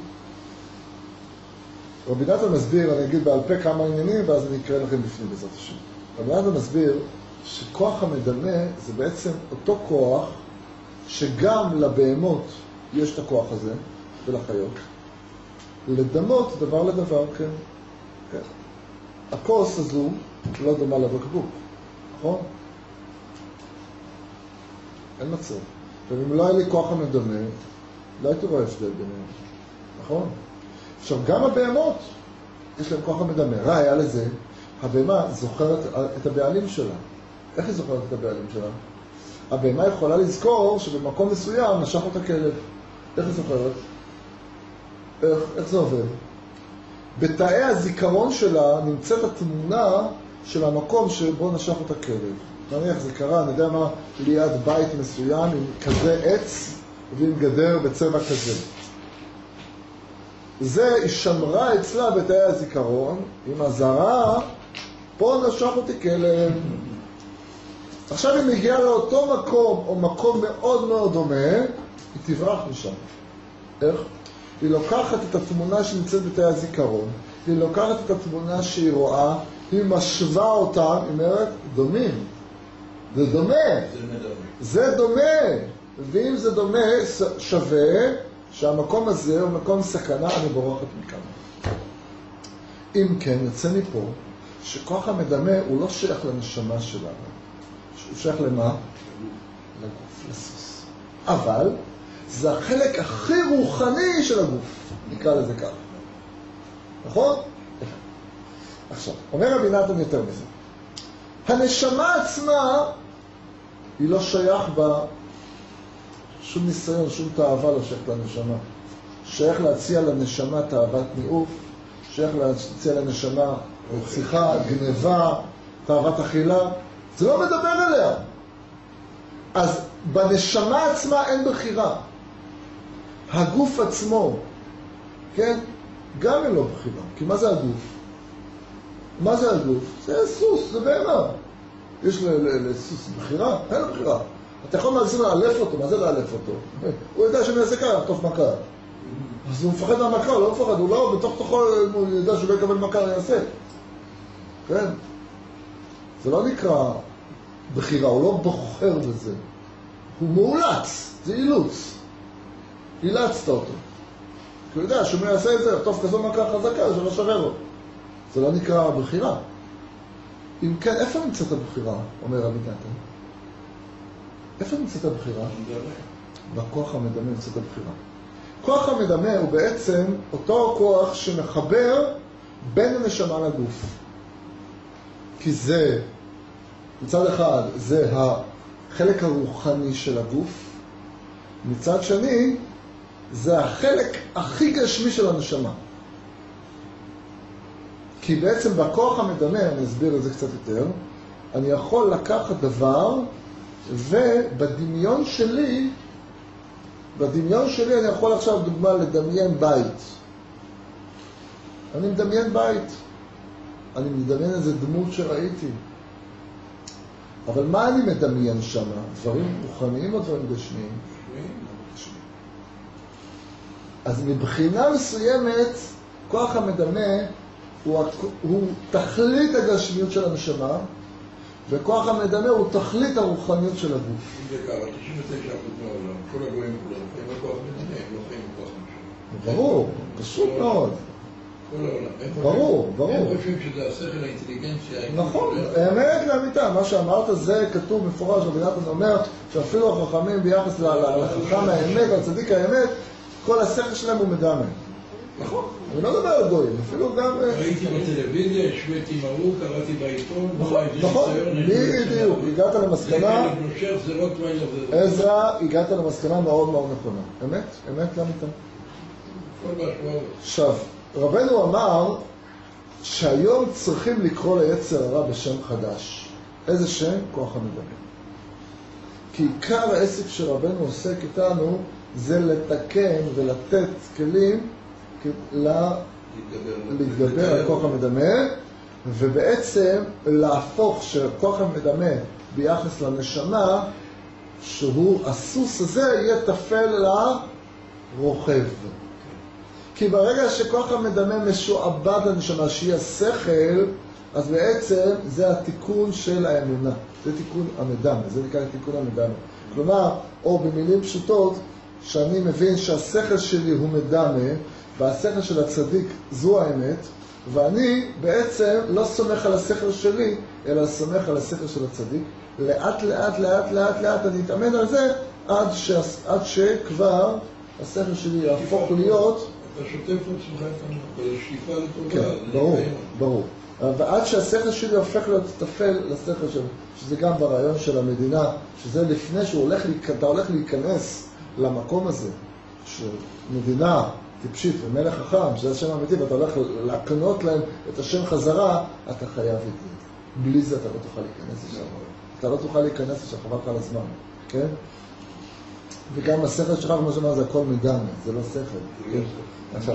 רבי נתן מסביר, אני אגיד בעל פה כמה עניינים, ואז אני אקרא לכם בפנים בעזרת השם. רבי נתן מסביר שכוח המדמה זה בעצם אותו כוח שגם לבהמות יש את הכוח הזה, ולחיות. לדמות דבר לדבר, כן. כן. הכוס הזו לא דומה לבקבוק, נכון? אין מצב. ואם לא היה לי כוח המדמה, לא הייתי רואה הבדל ביניהם, נכון? עכשיו, גם הבהמות, יש להם כוח המדמה. ראיה לזה, הבהמה זוכרת את הבעלים שלה. איך היא זוכרת את הבעלים שלה? הבהמה יכולה לזכור שבמקום מסוים נשך אותה כלב. איך היא זוכרת? איך זה עובד? בתאי הזיכרון שלה נמצאת התמונה של המקום שבו נשך אותה כלב. נניח זה קרה, אני יודע מה, ליד בית מסוים עם כזה עץ ועם גדר בצבע כזה. זה היא שמרה אצלה בתאי הזיכרון עם הזרה, פה נשך אותי כלב. עכשיו היא מגיעה לאותו מקום או מקום מאוד מאוד דומה, היא תברח משם. איך? היא לוקחת את התמונה שנמצאת בתאי הזיכרון, היא לוקחת את התמונה שהיא רואה, היא משווה אותם, היא אומרת, דומים. זה דומה. זה דומה. ואם זה דומה, שווה שהמקום הזה הוא מקום סכנה, אני בורחת מכאן. אם כן, יוצא מפה, שכוח המדמה הוא לא שייך לנשמה שלנו. הוא שייך למה? לגוף, לסוס. אבל זה החלק הכי רוחני של הגוף, נקרא לזה ככה. נכון? עכשיו, אומר רבי נתן יותר מזה. הנשמה עצמה היא לא שייך בה שום ניסיון, שום תאווה לא שייך לנשמה. שייך להציע לנשמה תאוות ניאוף, שייך להציע לנשמה רציחה, גניבה, תאוות אכילה. זה לא מדבר עליה. אז בנשמה עצמה אין בחירה. הגוף עצמו, כן? גם אין לו בחירה. כי מה זה הגוף? מה זה הגוף? זה סוס, זה בהמה. יש לסוס בחירה? אין לו בחירה. אתה יכול להזין לאלף אותו, מה זה לאלף אותו? הוא יודע שאני אעשה ככה, תוף מכה. אז הוא מפחד מהמכה, הוא לא מפחד, הוא לא, בתוך תוכו הוא יודע שהוא לא יקבל מכה, הוא יעשה. כן? זה לא נקרא בחירה, הוא לא בוחר בזה. הוא מאולץ, זה אילוץ. אילצת אותו. כי הוא יודע שהוא יעשה את זה, תוף כזו מכה חזקה, זה לא שווה לו. זה לא נקרא בחירה. אם כן, איפה נמצאת הבחירה, אומר רבי נתן? איפה נמצאת הבחירה? בכוח המדמה נמצאת הבחירה. כוח המדמה הוא בעצם אותו כוח שמחבר בין הנשמה לגוף. כי זה, מצד אחד, זה החלק הרוחני של הגוף, מצד שני, זה החלק הכי גשמי של הנשמה. כי בעצם בכוח המדמה, אני אסביר את זה קצת יותר, אני יכול לקחת דבר, ובדמיון שלי, אני יכול עכשיו דוגמה לדמיין בית. אני מדמיין בית. אני מדמיין איזה דמות שראיתי. אבל מה אני מדמיין שם? דברים רוחניים או דברים גשמיים? גשמיים. אז מבחינה מסוימת, כוח המדמה הוא תכלית הגשמיות של הנשמה, וכוח המדמה הוא תכלית הרוחניות של הגוף. אם זה ככה, 99% מהעולם, כל הגויים כולם, חיים בכוח מדמה, הם לא חיים בכוח נשמה. ברור, פשוט מאוד. כל העולם. ברור. הם חושבים שזה השכל האינטליגנציה. נכון, האמת לאמיתה, מה שאמרת זה כתוב מפורש, רבי נתן אומר שאפילו החכמים ביחס לחכם האמת, לצדיק האמת, כל השכל שלהם הוא מדמה. נכון, אני לא מדבר על גויים, אפילו גם... ראיתי בטלוויזיה, השוויתי עם ההוא, קראתי בעיתון... נכון, בדיוק, הגעת למסקנה... עזרא, הגעת למסקנה מאוד מאוד נכונה. אמת לאמיתה. כל משמעות. עכשיו, רבנו אמר שהיום צריכים לקרוא ליצר הרע בשם חדש. איזה שם? כוח המדמה. כי עיקר העסק שרבנו עוסק איתנו זה לתקן ולתת כלים להתגבר על כוח המדמה, ובעצם להפוך שכוח המדמה ביחס לנשמה, שהוא הסוס הזה יהיה תפל לרוכב. כי ברגע שכוח המדמה משועבד לנשמה שהיא השכל, אז בעצם זה התיקון של האמונה, זה תיקון המדמה, זה נקרא תיקון המדמה. כלומר, או במילים פשוטות, שאני מבין שהשכל שלי הוא מדמה, והשכל של הצדיק זו האמת, ואני בעצם לא סומך על השכל שלי, אלא סומך על השכל של הצדיק. לאט לאט אני אתאמן על זה, עד שכבר השכל שלי יהפוך להיות... אתה שוטף לעצמך את השאיפה לטובה. כן, ברור. ועד שהשכל שלי הופך להיות תפל לשכל שלי, שזה גם ברעיון של המדינה, שזה לפני שאתה הולך להיכנס למקום הזה, שמדינה טיפשית ומלך חכם, שזה השם האמיתי, ואתה הולך להקנות להם את השם חזרה, אתה חייב את זה. בלי זה אתה לא תוכל להיכנס לשם. אתה לא תוכל להיכנס לשם, חבל לך על הזמן, כן? וגם השכל שלך, כמו שאומר, זה הכל מדמה, זה לא שכל. כן? עכשיו,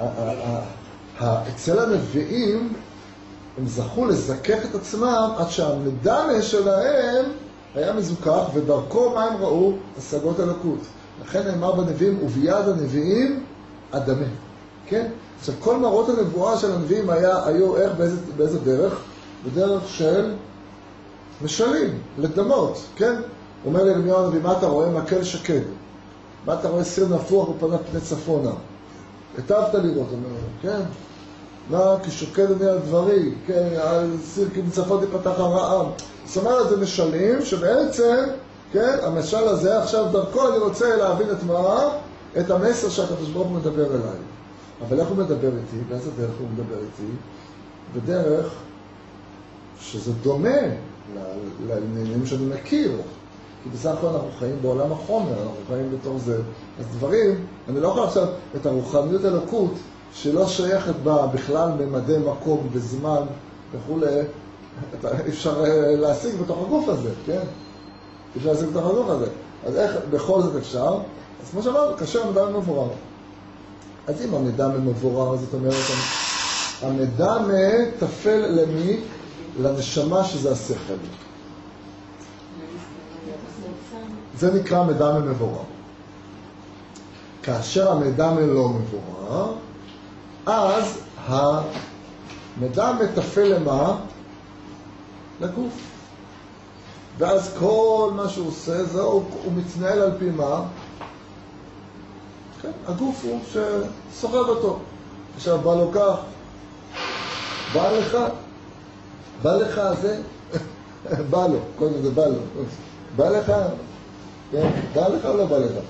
אצל הנביאים, הם זכו לזכך את עצמם עד שהמדמה שלהם היה מזוכח, ודרכו מה הם ראו? השגות אלוקות. לכן נאמר בנביאים, וביד הנביאים, אדמה. כן? עכשיו, כל מראות הנבואה של הנביאים היו איך, באיזה דרך? בדרך של משלים, לדמות, כן? אומר לירמיהו הנביא, מה אתה רואה? מקל שקד. מה אתה רואה? סיר נפוח ופנה פני צפונה. היטבת לראות, אומר, כן? מה, כי שוקד אני על דברי, כן? על סיר כי מצפון תפתח הרעם. זאת אומרת, זה משלים שבעצם, כן? המשל הזה, עכשיו דרכו אני רוצה להבין את מה? את המסר שהקדוש ברוך הוא מדבר אליי. אבל איך הוא מדבר איתי? באיזה דרך הוא מדבר איתי? בדרך שזה דומה לעניינים שאני מכיר. כי בסך הכל אנחנו חיים בעולם החומר, אנחנו חיים בתור זה. אז דברים, אני לא יכול עכשיו את הרוחניות אלוקות, שלא שייכת בה בכלל ממדי מקום וזמן וכו', אפשר להשיג בתוך הגוף הזה, כן? אפשר להשיג בתוך הגוף הזה. אז איך בכל זאת אפשר? אז כמו שאמרנו, קשה המידע מבורר. אז אם המידע מבורר, זאת אומרת, המידע תפל למי? לנשמה שזה השכל. זה נקרא מידע מבורר. כאשר המידע לא מבורר, אז המידע מטפל למה? לגוף. ואז כל מה שהוא עושה, זה הוא מתנהל על פי מה? כן, הגוף הוא שסוחב אותו. עכשיו בא לו כך, בא לך זה, בא לו, קודם זה בא לו. בא לך, כן, בא לך או לא בא לך?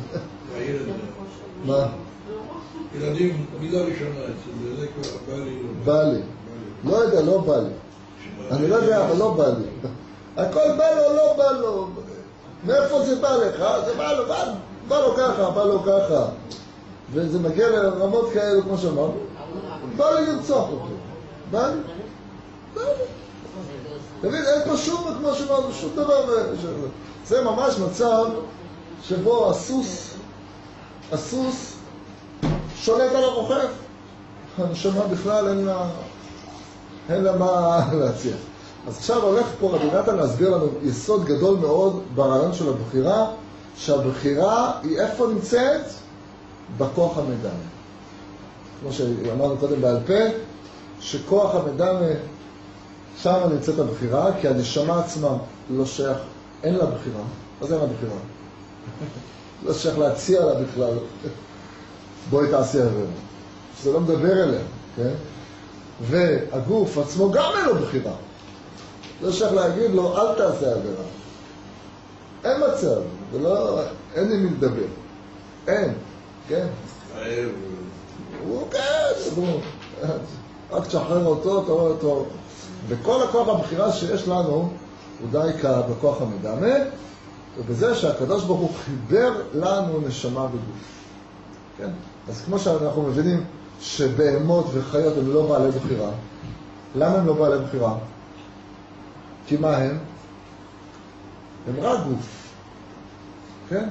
מה? ילדים, מילה ראשונה אצל זה כבר בא לי. בא לי. לא יודע, לא בא לי. אני לא יודע, אבל לא בא לי. הכל בא לו, לא בא לו. מאיפה זה בא לך? זה בא לו ככה, בא לו ככה. וזה מגיע לרמות כאלו, כמו שאמרנו. בא לי לרצוח אותו. בא לי. בא לי. תבין, אין פה שום, כמו שאמרנו, שום דבר. זה ממש מצב שבו הסוס שולט על הרוכב. הנשמה בכלל אין לה מה להציע. אז עכשיו הולך פה רבי נתן להסביר לנו יסוד גדול מאוד ברעיון של הבחירה, שהבחירה היא איפה נמצאת? בכוח המדמה. כמו שאמרנו קודם בעל פה, שכוח המדמה שם נמצאת הבחירה, כי הנשמה עצמה לא שייך, אין לה בחירה. אז אין לה בחירה. לא שייך להציע לה בכלל. בואי תעשי עבירה. שזה לא מדבר אליה, כן? והגוף עצמו גם אין לו בחירה. לא שייך להגיד לו, אל תעשה עבירה. אין מצב, אין עם מי לדבר. אין, כן? הוא כן, רק תשחרר אותו, תראו אותו. וכל הכוח הבחירה שיש לנו, הוא די בכוח המדמה, ובזה שהקדוש ברוך הוא חיבר לנו נשמה בגוף. כן? אז כמו שאנחנו מבינים שבהמות וחיות הם לא בעלי בחירה. למה הם לא בעלי בחירה? כי מה הם? הם רק גוף. כן?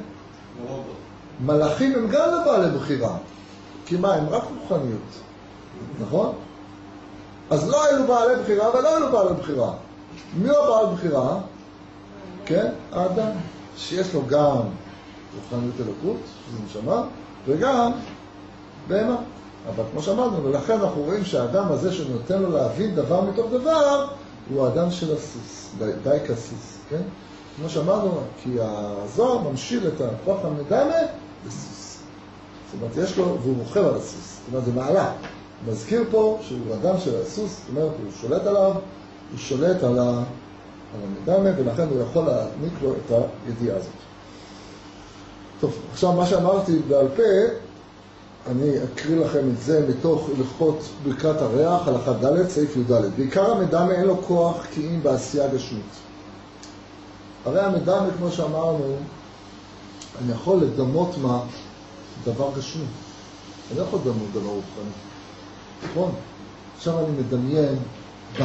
מלאכים הם גם לא בעלי בחירה. כי מה? הם רק רוחניות. נכון? אז לא היו בעלי בחירה ולא היו בעלי בחירה. מי הוא בעל בחירה? כן? האדם. שיש לו גם רוחניות אלוקות, שזה נשמה, וגם בהמה. אבל כמו שאמרנו, ולכן אנחנו רואים שהאדם הזה שנותן לו להבין דבר מתוך דבר, הוא האדם של הסוס, די כסוס, כן? כמו שאמרנו, כי הזוהר ממשיל את הכוח המדמה בסוס. זאת אומרת, יש לו, והוא רוכב על הסוס. זאת אומרת, זה מעלה. הוא מזכיר פה שהוא אדם של הסוס, זאת אומרת, הוא שולט עליו, הוא שולט על המדמה, ולכן הוא יכול להעניק לו את הידיעה הזאת. טוב, עכשיו מה שאמרתי בעל פה, אני אקריא לכם את זה מתוך הלכות ברכת הריח, הלכה ד' סעיף י"ד. בעיקר המדמה אין לו כוח כי אם בעשייה גשמית. הרי המדמה, כמו שאמרנו, אני יכול לדמות מה? דבר גשמי. אני לא יכול לדמות דבר רוחני. נכון? עכשיו אני מדמיין בית.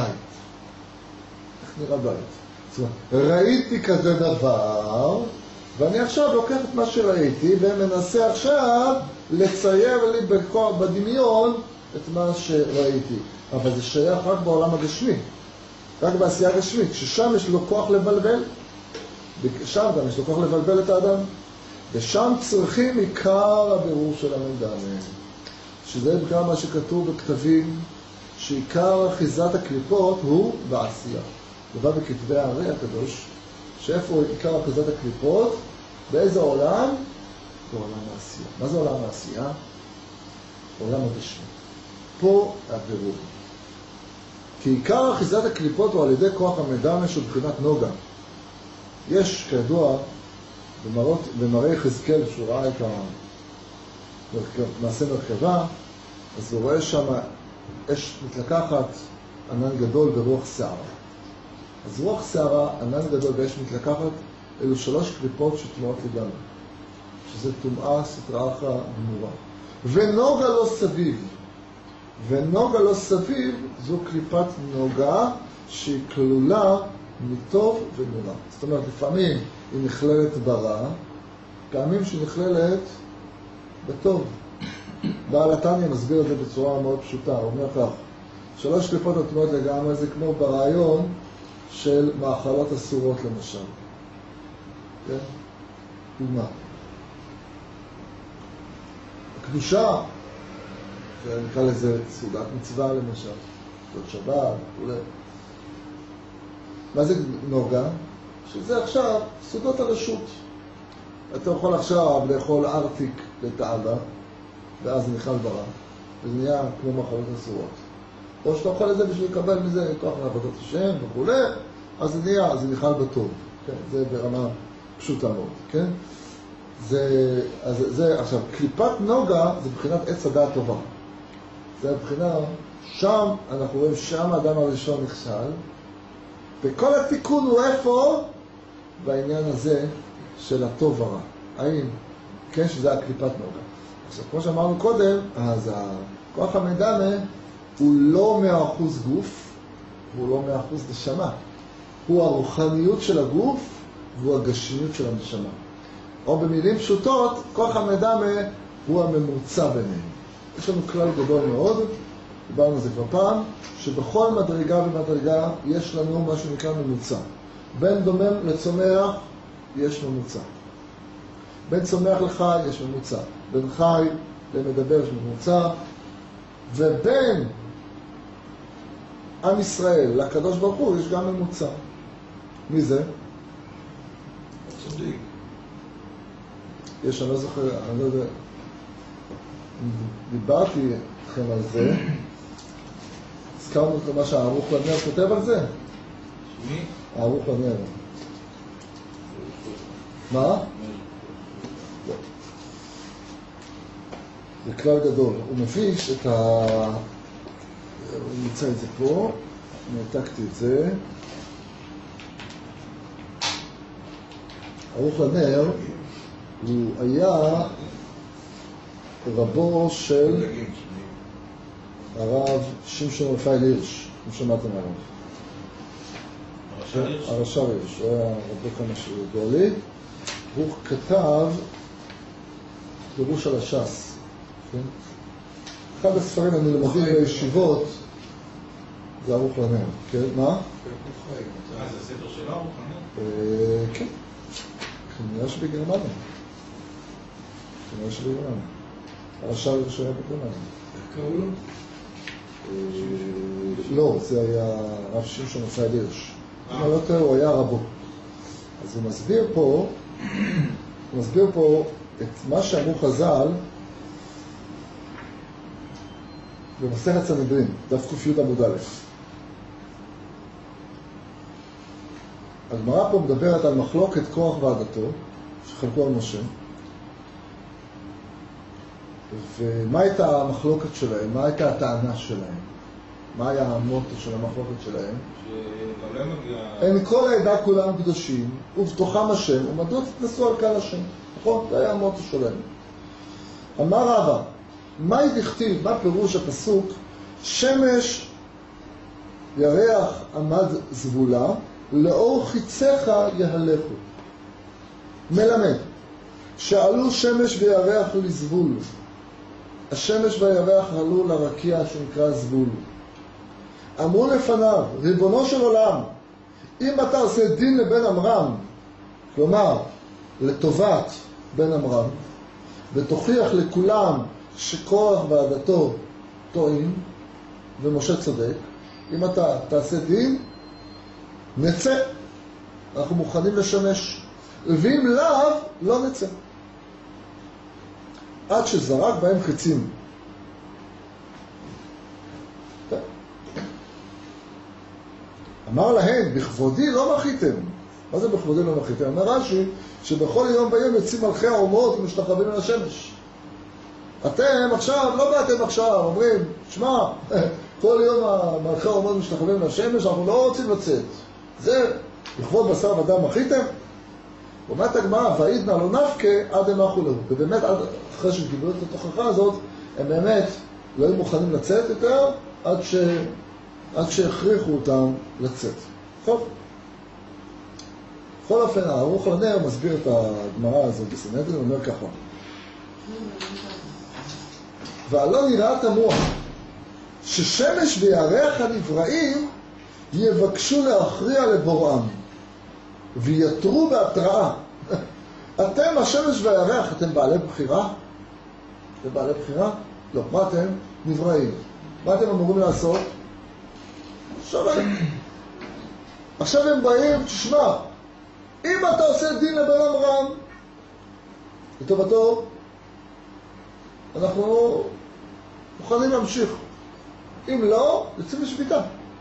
איך נראה בית? זאת אומרת, ראיתי כזה דבר, ואני עכשיו לוקח את מה שראיתי ומנסה עכשיו לצייר לי בדמיון את מה שראיתי. אבל זה שייך רק בעולם הגשמי, רק בעשייה הגשמית, ששם יש לו כוח לבלבל, שם גם יש לו כוח לבלבל את האדם, ושם צריכים עיקר הבירור של המדמה. שזה בכלל מה שכתוב בכתבים, שעיקר אחיזת הקליפות הוא בעשייה. זה בא בכתבי הארי הקדוש, שאיפה עיקר אחיזת הקליפות? באיזה עולם? בעולם העשייה. מה זה עולם העשייה? עולם הגשמי. פה הבירור. כי עיקר אחיזת הקליפות הוא על ידי כוח המדמה בבחינת נוגה. יש, כידוע, במראה יחזקאל, שהוא ראה את מעשה מרכבה, אז הוא רואה שם אש מתלקחת, ענן גדול ורוח שערה. אז רוח שערה, ענן גדול ואש מתלקחת, אלו 3 קליפות שטמעות לגמרי. שזה טומאה, סטרא אחרא, גמורה. ונוגה לא סביב. ונוגה לא סביב זו קליפת נוגה שהיא כלולה מטוב ונורא. זאת אומרת, לפעמים היא נכללת ברע, פעמים שהיא נכללת בטוב. בעל התניא מסביר את זה בצורה מאוד פשוטה. הוא אומר כך, 3 קליפות הטמעות לגמרי זה כמו ברעיון של מאכלות אסורות למשל. כן? דוגמה. הקדושה, נקרא לזה סעודת מצווה למשל, סעודת שבת, וכו'. מה זה נוגה? שזה עכשיו סעודות הרשות. אתה יכול עכשיו לאכול ארטיק לתאווה, ואז זה נכלל ברע, וזה נהיה כמו מאכלות אסורות. או שאתה אוכל את זה בשביל לקבל מזה כוח לעבודת השם וכו', אז זה נהיה, זה נכלל בטוב. כן? זה ברמה פשוטה מאוד, כן? עכשיו, קליפת נוגה זה בחינת עץ הדעת טובה. זה הבחינה, שם אנחנו רואים שם האדם הראשון נכשל, וכל התיקון הוא איפה? בעניין הזה של הטוב ורע. האם? כן, שזה הקליפת נוגה. עכשיו, כמו שאמרנו קודם, אז הכוח המדמה הוא לא 100% גוף, הוא לא 100% נשמה. הוא הרוחניות של הגוף, והוא הגשמיות של הנשמה. או במילים פשוטות, כוח המדמה הוא הממוצע ביניהם. יש לנו כלל גדול מאוד, דיברנו על זה כבר פעם, שבכל מדרגה ומדרגה יש לנו מה שנקרא ממוצע. בין דומם לצומח יש ממוצע. בין צומח לחי יש ממוצע. בין חי למדבר יש ממוצע. ובין עם ישראל לקדוש ברוך הוא יש גם ממוצע. מי זה? הצדיק. יש, אני לא זוכר, אני לא יודע, דיברתי איתכם על זה, הזכרנו את מה שהערוך לנר כותב על זה? מי? הערוך לנר. מה? לא. זה כלל גדול. הוא מפיש את הוא נמצא את זה פה, נעתקתי את זה. הערוך לנר הוא היה רבו של הרב שמשון רפאל הירש, אם שמעתם עליו. הרש"ר הירש, הוא היה רבו כמה שיודע לי. הוא כתב פירוש על הש"ס. אחד הספרים הנלמדים בישיבות זה ערוך לנר. מה? זה ספר שלו ערוך לנר? כן. כנראה שבגרמניה. הרש"ר הירש היה בגרמניה. איך קראו לו? לא, זה היה הרב שמשון רפאל הירש. אם לא טועה, הוא היה רבו. אז הוא מסביר פה את מה שאמרו חז"ל במסכת סנהדרין, דף ק"י עמוד א'. הגמרא פה מדברת על מחלוקת קורח ועדתו, שחלקו על משה. ומה הייתה המחלוקת שלהם? מה הייתה הטענה שלהם? מה היה המוטו של המחלוקת שלהם? הם כל העדה כולם קדושים, ובתוכם השם, ומדוע תתנסו על קהל השם? נכון? זה היה המוטו שלהם. אמר רבא, מה דכתיב, מה פירוש הפסוק? שמש ירח עמד זבולה, לאור חיציך יהלכו. מלמד, שעלו שמש וירח לזבול. השמש והירח עלו לרקיע שנקרא זבול. אמרו לפניו, ריבונו של עולם, אם אתה עושה דין לבן אמרם, כלומר, לטובת בן אמרם, ותוכיח לכולם שקורח ועדתו טועים ומשה צודק. אם אתה תעשה דין, נצא. אנחנו מוכנים לשמש. ואם לאו, לא נצא. עד שזרק בהם חצים. אמר להם, בכבודי לא מחיתם. מה זה בכבודי לא מחיתם? אומר רש"י, שבכל יום ביום יוצאים מלכי האומות ומשתחווים אל השמש. אתם עכשיו, לא באתם עכשיו, אומרים, שמע, כל יום מלכי האומות משתחווים אל השמש, אנחנו לא רוצים לצאת. זה, בכבוד בשר ודם מחיתם? אומרת הגמרא, ועידנא לא נפקא עד הנחו להו. ובאמת, אחרי שקיבלו את התוכחה הזאת, הם באמת לא היו מוכנים לצאת יותר, עד שהכריחו אותם לצאת. טוב. בכל אופן, הערוך לנר מסביר את הגמרא הזאת בסנהדרין, הוא אומר ככה. והלא נראה תמוה, ששמש וירח הנבראים יבקשו להכריע לבוראם, ויתרו בהתראה. אתם, השמש והירח, אתם בעלי בחירה? אתם בעלי בחירה? לא. מה אתם? נבראים. מה אתם אמורים לעשות? שומעים. עכשיו הם באים, תשמע, אם אתה עושה דין לבן אברהם, לטובתו, אנחנו מוכנים להמשיך. אם לא, יוצאים לשביתה.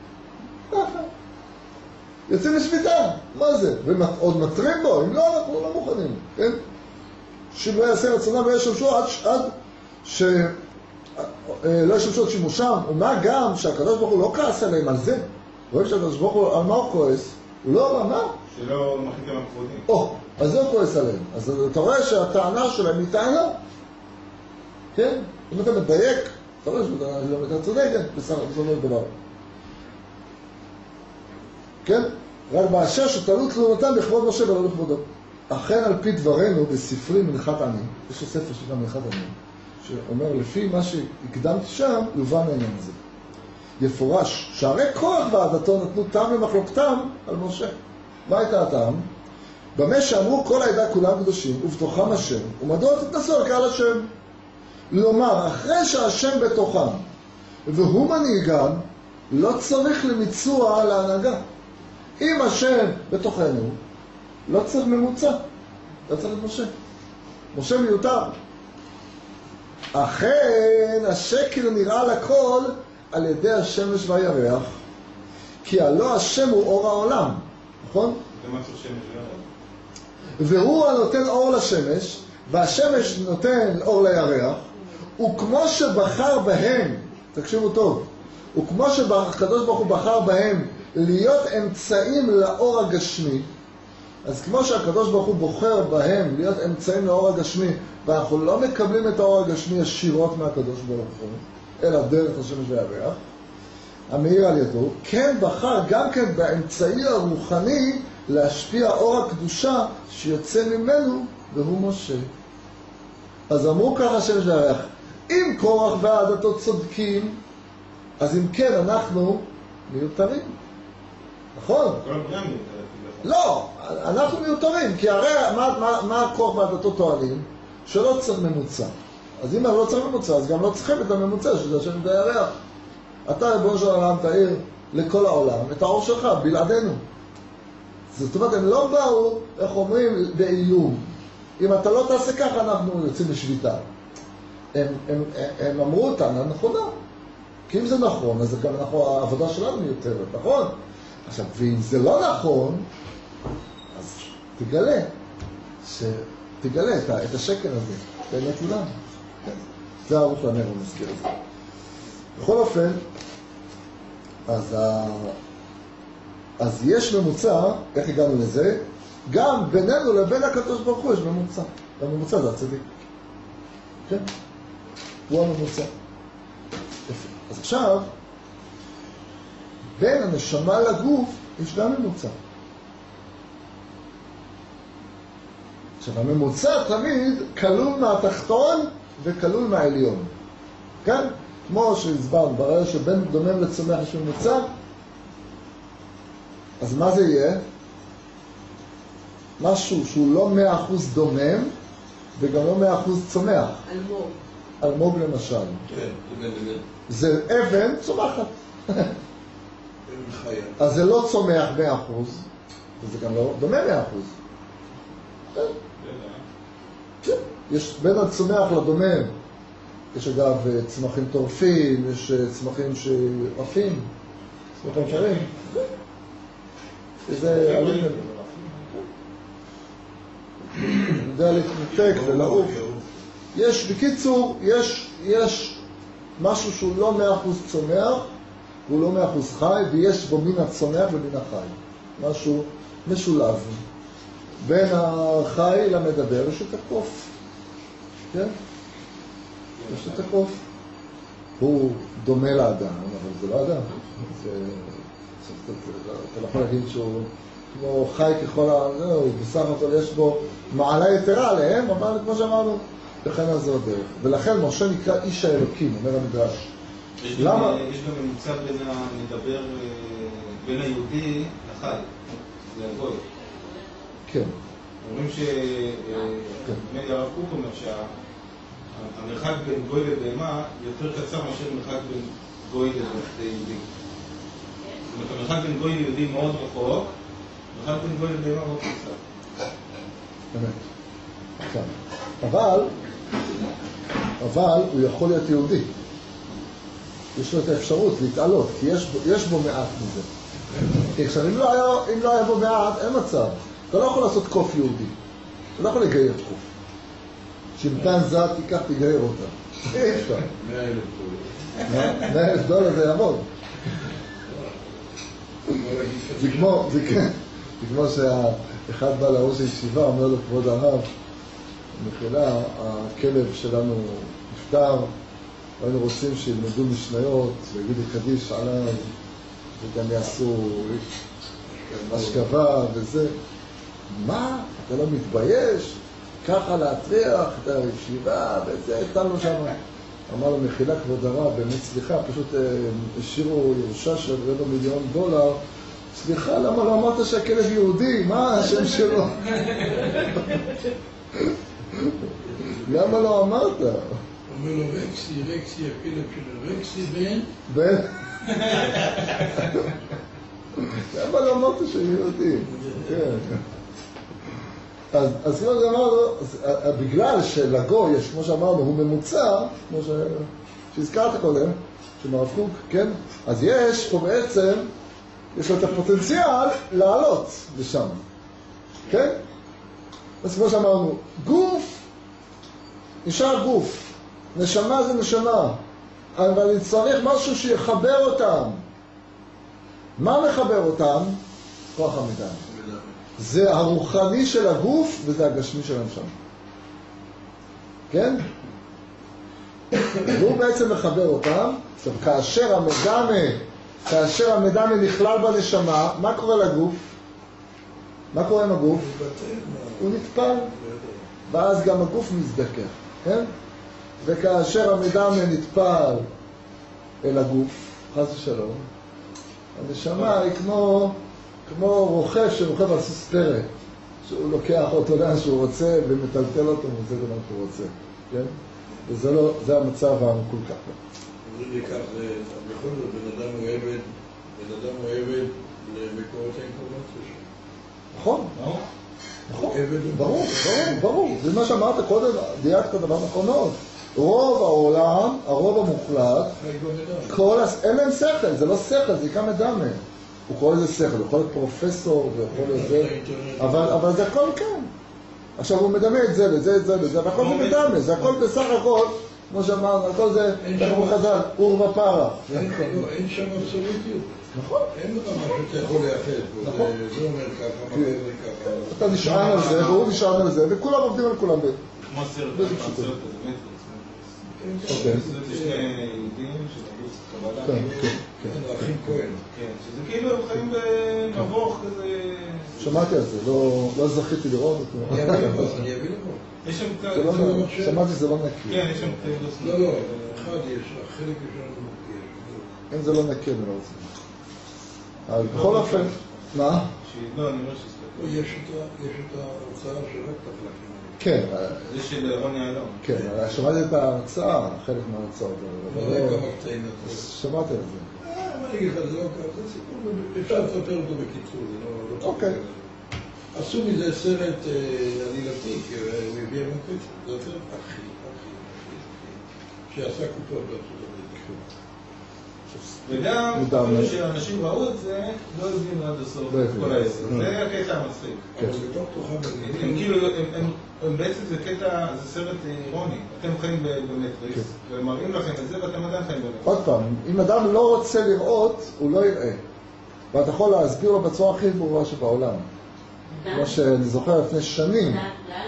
יוצאים לשביתה. מה זה? ועוד מטרים בו, אם לא, אנחנו לא מוכנים. כן? שאם לא יעשה רצונם ולא ישמשו עד לא ישמשו את שימושם. ומה גם שהקדוש ברוך הוא לא כעס עליהם על זה. רואים שהקדוש ברוך הוא, על מה הוא כועס? הוא לא אמר, מה? שלא מחיתם הכבודים. אז זה הוא כועס עליהם. אז אתה רואה שהטענה שלהם היא טענה? כן? אם אתה מדייק, אתה רואה שאתה צודק, כן? בסדר דבר. כן? רק באשר שתלו תלונתם בכבוד משה ולא בכבודו. אכן על פי דברנו בספרי מנחת עמים, יש לו ספר שנקרא מנחת עמים, שאומר לפי מה שהקדמתי שם, יובן העניין הזה. יפורש שהרי קורח ועדתו נתנו טעם למחלוקתם על משה. מה הייתה הטעם? במה שאמרו כל העדה כולם קדושים ובתוכם השם, ומדוע תתנסו על קהל השם? לומר, אחרי שהשם בתוכם והוא מנהיגם, לא צריך למיצוע להנהגה. אם השם בתוכנו, לא צריך ממוצע, לא צריך את משה. משה מיותר. אכן השקר נראה לכל על ידי השמש והירח, כי הלא השם הוא אור העולם, נכון? זה מה ששמש וירח. והוא הנותן אור לשמש, והשמש נותן אור לירח, וכמו שבחר בהם, תקשיבו טוב, וכמו שהקדוש ברוך הוא בחר בהם להיות אמצעים לאור הגשמי, אז כמו שהקדוש ברוך הוא בוחר בהם להיות אמצעים לאור הגשמי, ואנחנו לא מקבלים את האור הגשמי ישירות מהקדוש ברוך הוא, אלא דרך השמש והירח, המאיר על ידו, כן בחר גם כן באמצעי הרוחני להשפיע אור הקדושה שיוצא ממנו, והוא משה. אז אמרו ככה השמש והירח, אם קורח ועדתו צודקים, אז אם כן אנחנו מיותרים. נכון? כל הבריאה מיותרת. לא, אנחנו מיותרים, כי הרי מה קורח ועדתו טוענים? שלא צריך ממוצע. אז אם לא צריך ממוצע, אז גם לא צריכים את הממוצע שזה השם והירח. אתה ריבונו של עולם תאיר לכל העולם את האור שלך, בלעדינו. זאת אומרת, הם לא באו, איך אומרים, באיום. אם אתה לא תעשה ככה, אנחנו יוצאים לשביתה. הם אמרו אותנו, נכונה. כי אם זה נכון, אז גם העבודה שלנו מיותרת, נכון? עכשיו, ואם זה לא נכון, אז תגלה את השקר הזה, באמת כולם. זה ערוך לנר, הוא מזכיר את זה. בכל אופן, אז יש ממוצע, איך הגענו לזה? גם בינינו לבין הקדוש ברוך הוא יש ממוצע. הממוצע זה הצדיק. כן? הוא הממוצע. יפה. אז עכשיו, בין הנשמה לגוף יש גם ממוצע. עכשיו, הממוצע תמיד כלול מהתחתון וכלול מהעליון. כן? כמו שהסברנו, ברגע שבין דומם לצומח יש ממוצע, אז מה זה יהיה? משהו שהוא לא 100% דומם, וגם לא 100% צומח. אלמוג. אלמוג למשל. כן, זה אבן צומחת. חיה. אז זה לא צומח 100%, וזה גם לא דומה 100%. כן, יש בין הצומח לדומם. יש אגב צמחים טורפים, יש צמחים שעפים, צמחים שרים. זה עלים. יודע להתנתק ולעוף. יש, בקיצור, יש משהו שהוא לא 100% צומח, הוא לא 100% חי, ויש בו מן הצומח ומן החי. משהו משולב. בין החי למדבר יש את הקוף. כן? יש את הקוף. הוא דומה לאדם, אבל זה לא אדם. אתה לא יכול להגיד שהוא כמו חי ככל בסך הכל יש בו מעלה יתרה עליהם, אבל כמו שאמרנו, לכן אז זה עוד דרך. ולכן משה נקרא איש האלוקים, אומר המדרש. למה? יש גם ממוצע בין המדבר, בין היהודי לחי, לגוי. כן. אומרים הרב קוק אומר שהמרחק בין גוי לבהמה יותר קצר מאשר מרחק בין גוי ליהודי. זאת אומרת, המרחק בין גוי ליהודי מאוד רחוק, המרחק בין גוי לבהמה מאוד קצר. באמת. אבל הוא יכול להיות יהודי. יש לו את האפשרות להתעלות, כי יש בו מעט מזה. כי עכשיו, אם לא היה בו מעט, אין מצב. אתה לא יכול לעשות קוף יהודי. אתה לא יכול לגייר קוף. שימפנזה, תיקח, תגייר אותה. אי אפשר. 100,000 דולר זה יעמוד. זה כמו שאחד בא לראש הישיבה, אומר לו, כבוד הרב, במחילה, הכלב שלנו נפטר, היינו רוצים שילמדו משניות, ויגידו קדיש עליו, וגם יעשו השכבה וזה. מה? אתה לא מתבייש? ככה להטריח את הישיבה וזה, איתנו שם. אמר לו, מחילה כבוד הרב, באמת סליחה, פשוט השאירו ירושה של $250,000. סליחה, למה לא אמרת שהכלב יהודי? מה השם שלו? למה לא אמרת? אומר לו רקסי, הכלב שלו, רקסי בן? למה לא אמרת שהוא יהודי? כן. אז כמו שאמרנו, בגלל שלגוי יש, כמו שאמרנו, הוא ממוצע, כמו שהזכרת קודם, שמרב קוק, כן? אז יש פה בעצם, יש לו את הפוטנציאל לעלות לשם, כן? אז כמו שאמרנו, גוף, נשאר גוף, נשמה זה נשמה, אבל אני צריך משהו שיחבר אותם. מה מחבר אותם? כוח המידה. זה הרוחני של הגוף וזה הגשמי של הנשמה. כן? והוא בעצם מחבר אותם. עכשיו, כאשר המדמה נכלל בנשמה, מה קורה לגוף? מה קורה עם הגוף? הוא נטפל. ואז גם הגוף מזדכך. כן? וכאשר המדמה נטפל אל הגוף, חס ושלום, הנשמה היא כמו רוכב שרוכב על סוס פרא, שהוא לוקח אותו לאן שהוא רוצה ומטלטל אותו וזה למה שהוא רוצה, כן? וזה המצב המקולקל. אומרים לי כך, בכל זאת בן אדם הוא עבד למקורות האינפורמציה שלו. נכון, נכון, ברור. זה מה שאמרת קודם, דייקת דבר נכון מאוד. רוב העולם, הרוב המוחלט, אין להם שכל, זה לא שכל, זה כמה דמה. הוא קורא לזה שכל, הוא יכול להיות פרופסור, ויכול להיות זה, אבל זה הכל כן. עכשיו הוא מדמה את זה לזה, והכל זה מדמה, זה הכל בסך הכל, כמו שאמרנו, הכל זה, איך הוא חזר, אור ופרח. אין שם אבסולוטיות. נכון. אין לך משהו שאתה יכול לאחד. נכון. זה אומר ככה, מה זה ככה. אתה נשען על זה, והוא נשען על זה, וכולם עובדים על כולם. כמו הסרט הזה, מטריקס. אוקיי. זה שני יהודים שלמדו קבלה. כן, האחים כהן. כן, שזה כאילו הם חיים במבוך כזה... שמעתי על זה, לא זכיתי לראות אותו. אני אביא לפה. יש שם כאלה... שמעתי שזה לא נקי. כן, יש שם כאלה... לא, אחד יש, החלק שלנו יש. אם זה לא נקי, אני לא רוצה. אבל בכל אופן, מה? לא, אני אומר שהסתכל. יש את ההוצאה שרק תפלקים. כן. זה של רוני אלון. כן, שמעתי את ההרצאה, חלק מההרצאות. שמעתי על זה. מה אני אגיד לך, זה לא ככה, זה סיפור, אפשר לספר אותו בקיצור, זה לא... אוקיי. עשו מזה סרט עלילתי, כי הוא הביא אבן פצע, זה הסרט הכי, שעשה קופות בארצות הברית. וגם, אפילו שאנשים ראו את זה, לא הבינו עד הסוף את כל העסק. זה הקטע המצחיק. אבל בתוך תוכם בגנינים. הם כאילו, בעצם זה קטע, זה סרט אירוני. אתם חיים במטריקס, ומראים לכם את זה ואתם עדיין חיים במטריקס. עוד פעם, אם אדם לא רוצה לראות, הוא לא יראה. ואתה יכול להסביר לו בצורה הכי ברורה שבעולם. כמו שאני זוכר לפני שנים.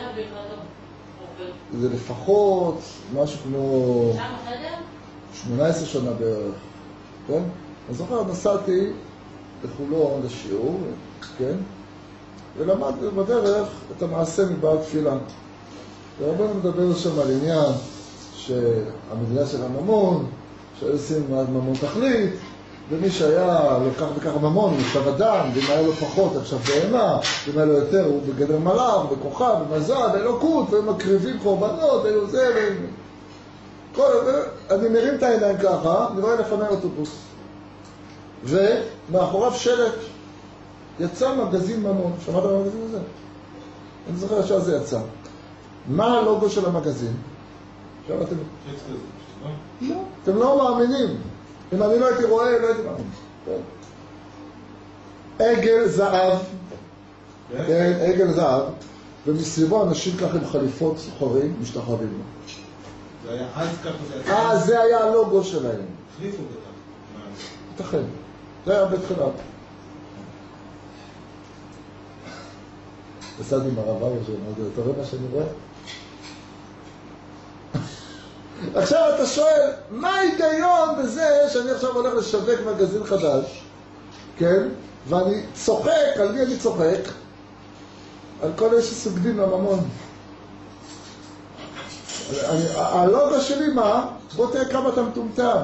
זה לפחות משהו כמו 18 שנה בערך. כן? אני זוכר, נסעתי לחולון לשיעור, כן? ולמדתי בדרך את המעשה מבעל תפילה. והרבנו מדבר שם על עניין שהמדינה של הממון, שהיו עושים ממון תכלית, ומי שהיה לוקח בכך ממון, הוא נחשב אדם, ואם היה לו פחות, עכשיו בהמה, ואם היה לו יותר, הוא בגדר מלאך, בכוכב, במזל, באלוקות, והם מקריבים קורבנות, ואילו זה, אני מרים את העיניים ככה, אני רואה לפני אוטובוס. ומאחוריו שלט, יצא מגזין ממון. שמעת על המגזין הזה? אני זוכר שזה יצא. מה הלוגו של המגזין? עכשיו אתם... לא, אתם לא מאמינים. אם אני לא הייתי רואה, לא הייתי מאמין. עגל זהב, כן, עגל זהב, ומסביבו אנשים ככה עם חליפות סוחרים, משתחררים לו. זה היה אז ככה, זה היה הלוגו שלהם. החליפו בטח. תכן. זה היה בית חלב. נסעתי עם הרב אריה שאומר, אתה רואה מה שאני רואה? עכשיו אתה שואל, מה ההיגיון בזה שאני עכשיו הולך לשווק מגזין חדש, כן? ואני צוחק, על מי אני צוחק? על כל אלה שסוגדים לממון. הלוגו שלי מה? בוא תראה כמה אתה מטומטם.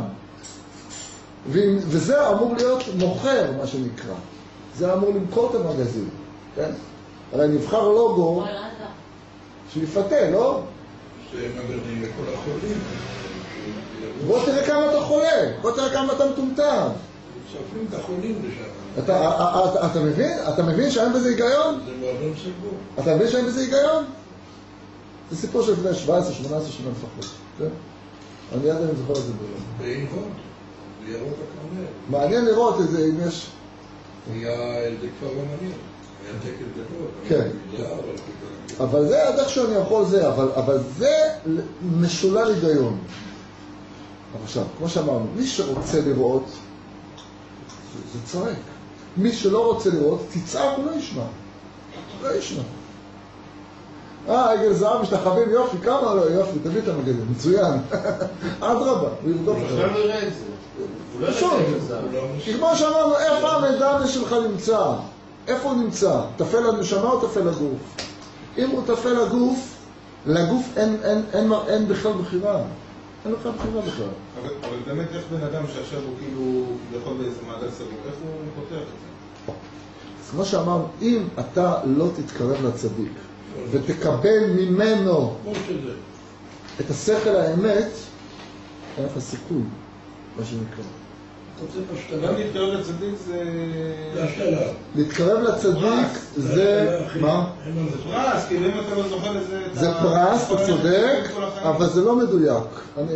וזה אמור להיות מוכר, מה שנקרא. זה אמור למכור את המגזין, כן? הרי נבחר לוגו שיפתה, לא? שמגזין לכל החולים. בוא תראה כמה אתה חולה, בוא תראה כמה אתה מטומטם. סופרים את החולים לשם. אתה מבין? אתה מבין שאין בזה היגיון? זה מועדון סגור. אתה מבין שאין בזה היגיון? זה סיפור של לפני 17-18 שנה לפחות, כן? אני עד היום זוכר את זה בעולם. בעינבון, בירוק הכרמל. מעניין לראות את זה אם יש... היה איזה כפר רמנים, היה תקן גדול. כן. אבל זה עד איך שאני יכול זה, אבל זה משולל היגיון. עכשיו, כמו שאמרנו, מי שרוצה לראות, זה צועק. מי שלא רוצה לראות, תצעק, הוא לא ישמע. הוא לא ישמע. עגל זהב משתחווים, יופי, כמה לא, יופי, תביא את המגזין, מצוין. עד רבה, הוא ירדוף לך. הוא לא יראה את זה. פשוט. כי כמו שאמרנו, איפה המדמה שלך נמצא? איפה הוא נמצא? תפל לנשמה או תפל לגוף? אם הוא תפל לגוף אין בכלל בחירה. אין לך בחירה בכלל. אבל באמת איך בן אדם שעכשיו הוא כאילו יכול באיזה מעגל סגור, איך הוא פותח את זה? אז כמו שאמרנו, אם אתה לא תתקרב לצדיק ותקבל ממנו את השכל האמת, אין לך סיכוי, מה שנקרא. גם להתקרב לצדיק זה... זה השאלה. להתקרב לצדיק זה... מה? זה פרס, כאילו אם אתה לא זוכר לזה... זה פרס, אתה צודק, אבל זה לא מדויק.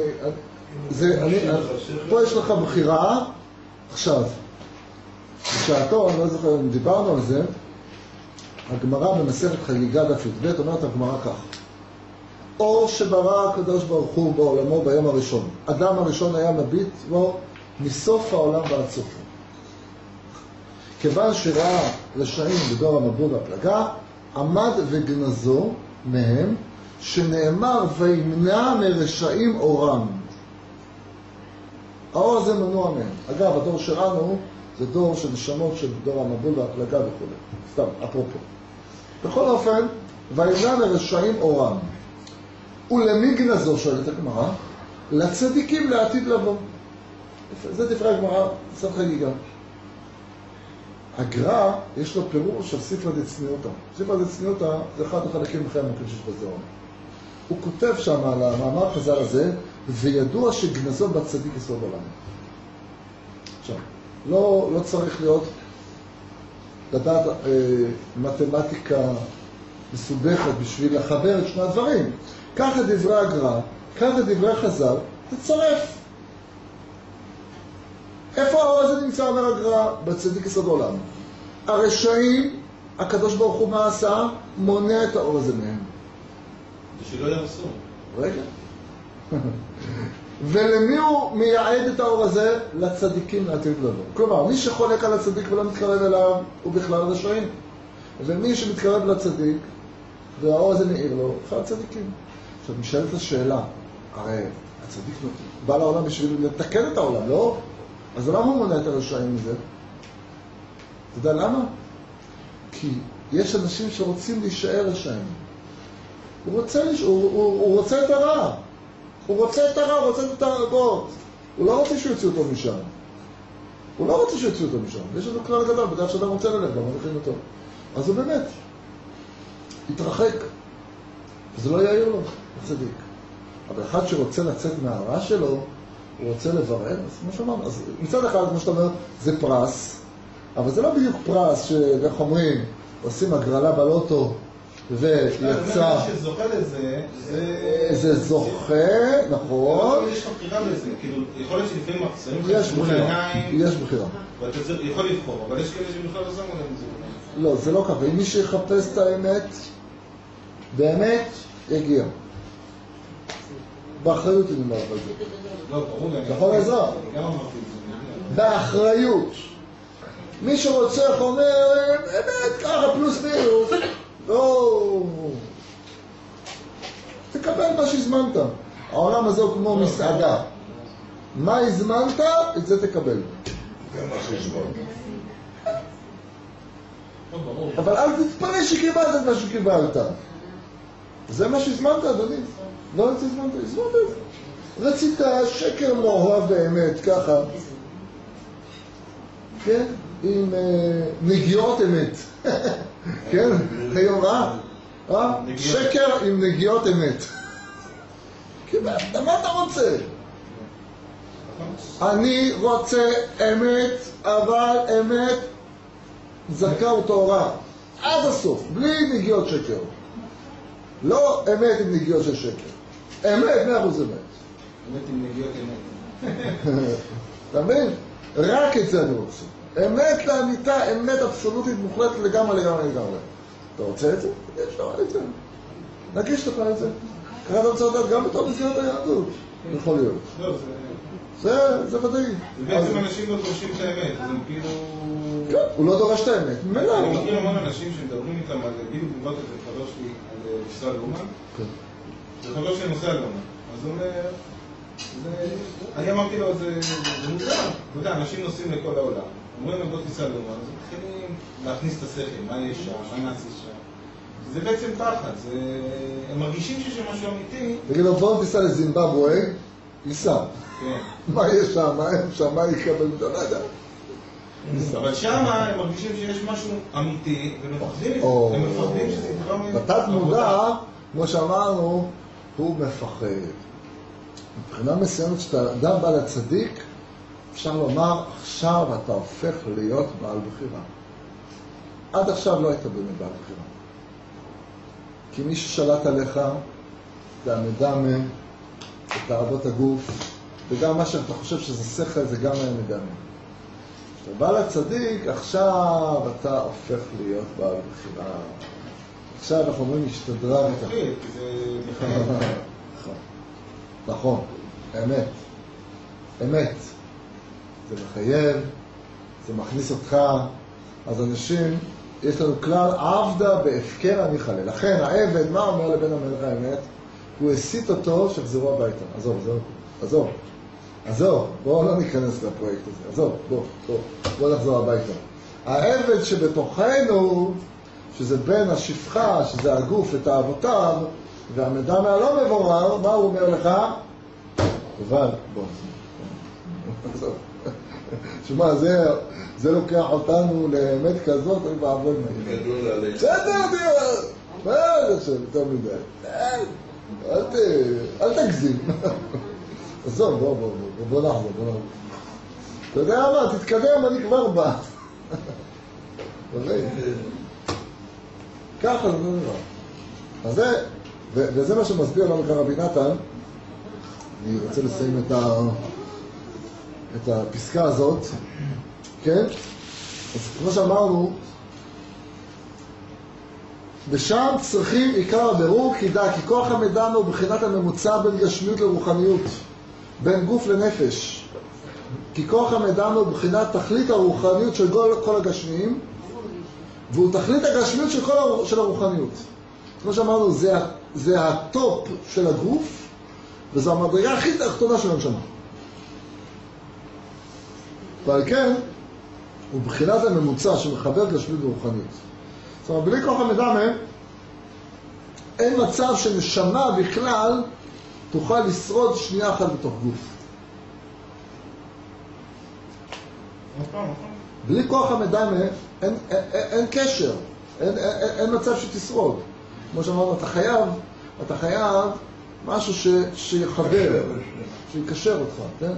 פה יש לך בחירה. עכשיו, בשעתו, אני לא זוכר אם דיברנו על זה, הגמרא במסכת חגיגה דף י"ב אומרת הגמרא כך: אור שברא הקדוש ברוך הוא בעולמו ביום הראשון. אדם הראשון היה מביט בו מסוף העולם ועד סופו. כיוון שראה רשעים בדור המבול והפלגה, עמד וגנזו מהם, שנאמר וימנע מרשעים אורם. האור הזה מנוע מהם. אגב, הדור שלנו זה דור של נשמות של דור המבול והפלגה וכו'. סתם, אפרופו. בכל אופן, וימנע מרשעים אורם. ולמי גנזו, שואלת הגמרא? לצדיקים לעתיד לבוא. זה דברי הגמרא, מסכת חגיגה. הגר"א יש לו פירוש של ספרא דצניעותא. ספרא דצניעותא זה אחד החלקים הכי עמוקים שיש בזוהר. הוא כותב שם על המאמר חז"ל הזה, וידוע שגנזו בצדיק יסוד עולם. עכשיו, לא צריך להיות לדעת מתמטיקה מסובכת בשביל לחבר את שני הדברים. קח את דברי הגר"א, קח את דברי חז"ל, תצרף. איפה האור הזה נמצא, אומר הגר"א? בצדיק יסוד עולם. הרשעים, הקדוש ברוך הוא מה עשה? מונע את האור הזה מהם. שלא ירסו. רגע. ולמי הוא מייעד את האור הזה? לצדיקים לעתיד לבוא. כלומר, מי שחולק על הצדיק ולא מתקרב אליו, הוא בכלל רשעים. ומי שמתקרב לצדיק, והאור הזה מאיר לו, בכלל צדיקים. עכשיו, נשאלת השאלה, הרי הצדיק בא לעולם בשביל לתקן את העולם, לא? אז למה הוא מונע את הרשעים מזה? אתה יודע למה? כי יש אנשים שרוצים להישאר רשעים. הוא רוצה את הרע. הוא רוצה את הרע, הוא רוצה את הרבות. הוא לא רוצה שיוציאו אותו משם. יש לנו כלל גדול, בדרך שאדם רוצה ללב, גם הולכים אותו. אז הוא באמת התרחק. וזה לא יעיר לו, הצדיק. אבל אחד שרוצה לצאת מהרע שלו, הוא רוצה לברר, אז כמו שאמרנו, אז מצד אחד, כמו שאתה אומר, זה פרס, אבל זה לא בדיוק פרס שאיך אומרים, עושים הגרלה בלוטו, ויצא... שזוכה לזה, זה זוכה, נכון. יש לך בחירה בזה, כאילו, יכול להיות שלפעמים מחסרים יש בחירה. ואתה יכול לבחור, אבל יש כאלה שבכלל לא שמו להם זה. לא, זה לא ככה. אם מי שיחפש את האמת, באמת יגיע. באחריות אני אומר על זה. לא, ברור לי. נכון עזרה? גם אמרתי את זה. באחריות. מי שרוצה אומר, באמת, ככה פלוס מינוס. לא. תקבל מה שהזמנת. העולם הזה הוא כמו מסעדה. מה הזמנת, את זה תקבל. גם החשבון. אבל אל תתפלא שקיבלת את מה שקיבלת. זה מה שהזמנת, אדוני. לא הזמנת את זה. רצית שקר מאוהב באמת, ככה. כן? עם נגיעות אמת. כן? היום שקר עם נגיעות אמת. קיבלת, מה אתה רוצה? אני רוצה אמת, אבל אמת זכה וטהורה. עד הסוף, בלי נגיעות שקר. לא אמת עם נגיעות של שקר. אמת, 100% אמת. אמת עם נגיעות אמת. אתה מבין? רק את זה אני רוצה. אמת לאמיתה, אמת אבסולוטית מוחלטת לגמרי. אתה רוצה את זה? יש לך את זה. נגיש לך את זה. ככה אתה רוצה לדעת גם בתור מסגרת היהדות. יכול להיות. לא, זה ודאי. בעצם אנשים לא דורשים את האמת, אז הם כאילו... כן, הוא לא דורש את האמת. אני מכיר המון אנשים שמדברים איתם על... בדיוק דיברת את זה חבר שלי על ישראל אומן. זה חבר שלי נוסע לאומן. אז הוא אומר... אני אמרתי לו, זה מוזר. אתה יודע, אנשים נוסעים לכל העולם. אומרים להם, בוא תיסע לאומן. אז הם מתחילים להכניס את השכל. מה יש שם? מה נעשה שם? זה בעצם פחד. הם מרגישים שיש משהו אמיתי. תגיד לו, בוא תיסע לזימבבואה, ייסע. כן. מה יש שם? מה אין שם? מה יקבל? אתה לא יודע. אבל שם הם מרגישים שיש משהו אמיתי, ומפחדים מזה. הם מפחדים שזה יתרום... בתת מודע, כמו שאמרנו, הוא מפחד. מבחינה מסוימת שאתה אדם בא לצדיק, אפשר לומר, עכשיו אתה הופך להיות בעל בחירה. עד עכשיו לא היית באמת בעל בחירה. כי מי ששלט עליך, זה המדמה, את תאוות הגוף, וגם מה שאתה חושב שזה שכל, זה גם המדמה. כשאתה בא לצדיק, עכשיו אתה הופך להיות בעל בחירה. עכשיו אנחנו אומרים, השתדרה וכך. כי זה מחייב. נכון, אמת. זה מחייב, זה מכניס אותך. אז אנשים, יש לנו כלל, עבדה בהפקר אני חלה. לכן העבד, מה אומר לבן המלך האמת? הוא הסית אותו שחזרו הביתה. עזוב, בואו לא ניכנס לפרויקט הזה. עזוב, בואו נחזור הביתה. העבד שבתוכנו, שזה בין השפחה, שזה הגוף ותאוותיו, והמידע מהלא מבורר, מה הוא אומר לך? אבל, בוא. שמע, זה לוקח אותנו לאמת כזאת, אני בעבוד נגיד. גדול עליך. בסדר, מה עכשיו יותר מדי? אל תגזים. עזוב, בוא נחזור. אתה יודע מה, תתקדם, אני כבר בא. ככה זה לא נראה. אז זה, וזה מה שמסביר לנו כאן רבי נתן. אני רוצה לסיים את הפסקה הזאת, כן? אז כמו שאמרנו, ושם צריכים עיקר הבירור, כי דע, כי כוח המדמה הוא בחינת הממוצע בין גשמיות לרוחניות, בין גוף לנפש. כי כוח המדמה הוא בחינת תכלית הרוחניות של כל הגשמיים, והוא תכלית הגשמיות של הרוחניות. כמו שאמרנו, זה הטופ של הגוף, וזו המדרגה הכי תחתונה של הנשמה. ועל כן, הוא בחינת הממוצע שמחבר גשמיות ורוחניות. זאת אומרת, בלי כוח המדמה, אין מצב שנשמה בכלל תוכל לשרוד שנייה אחת בתוך גוף. בלי כוח המדמה אין קשר, אין מצב שתשרוד. כמו שאמרנו, אתה חייב משהו שיחבר, שיקשר אותך, כן?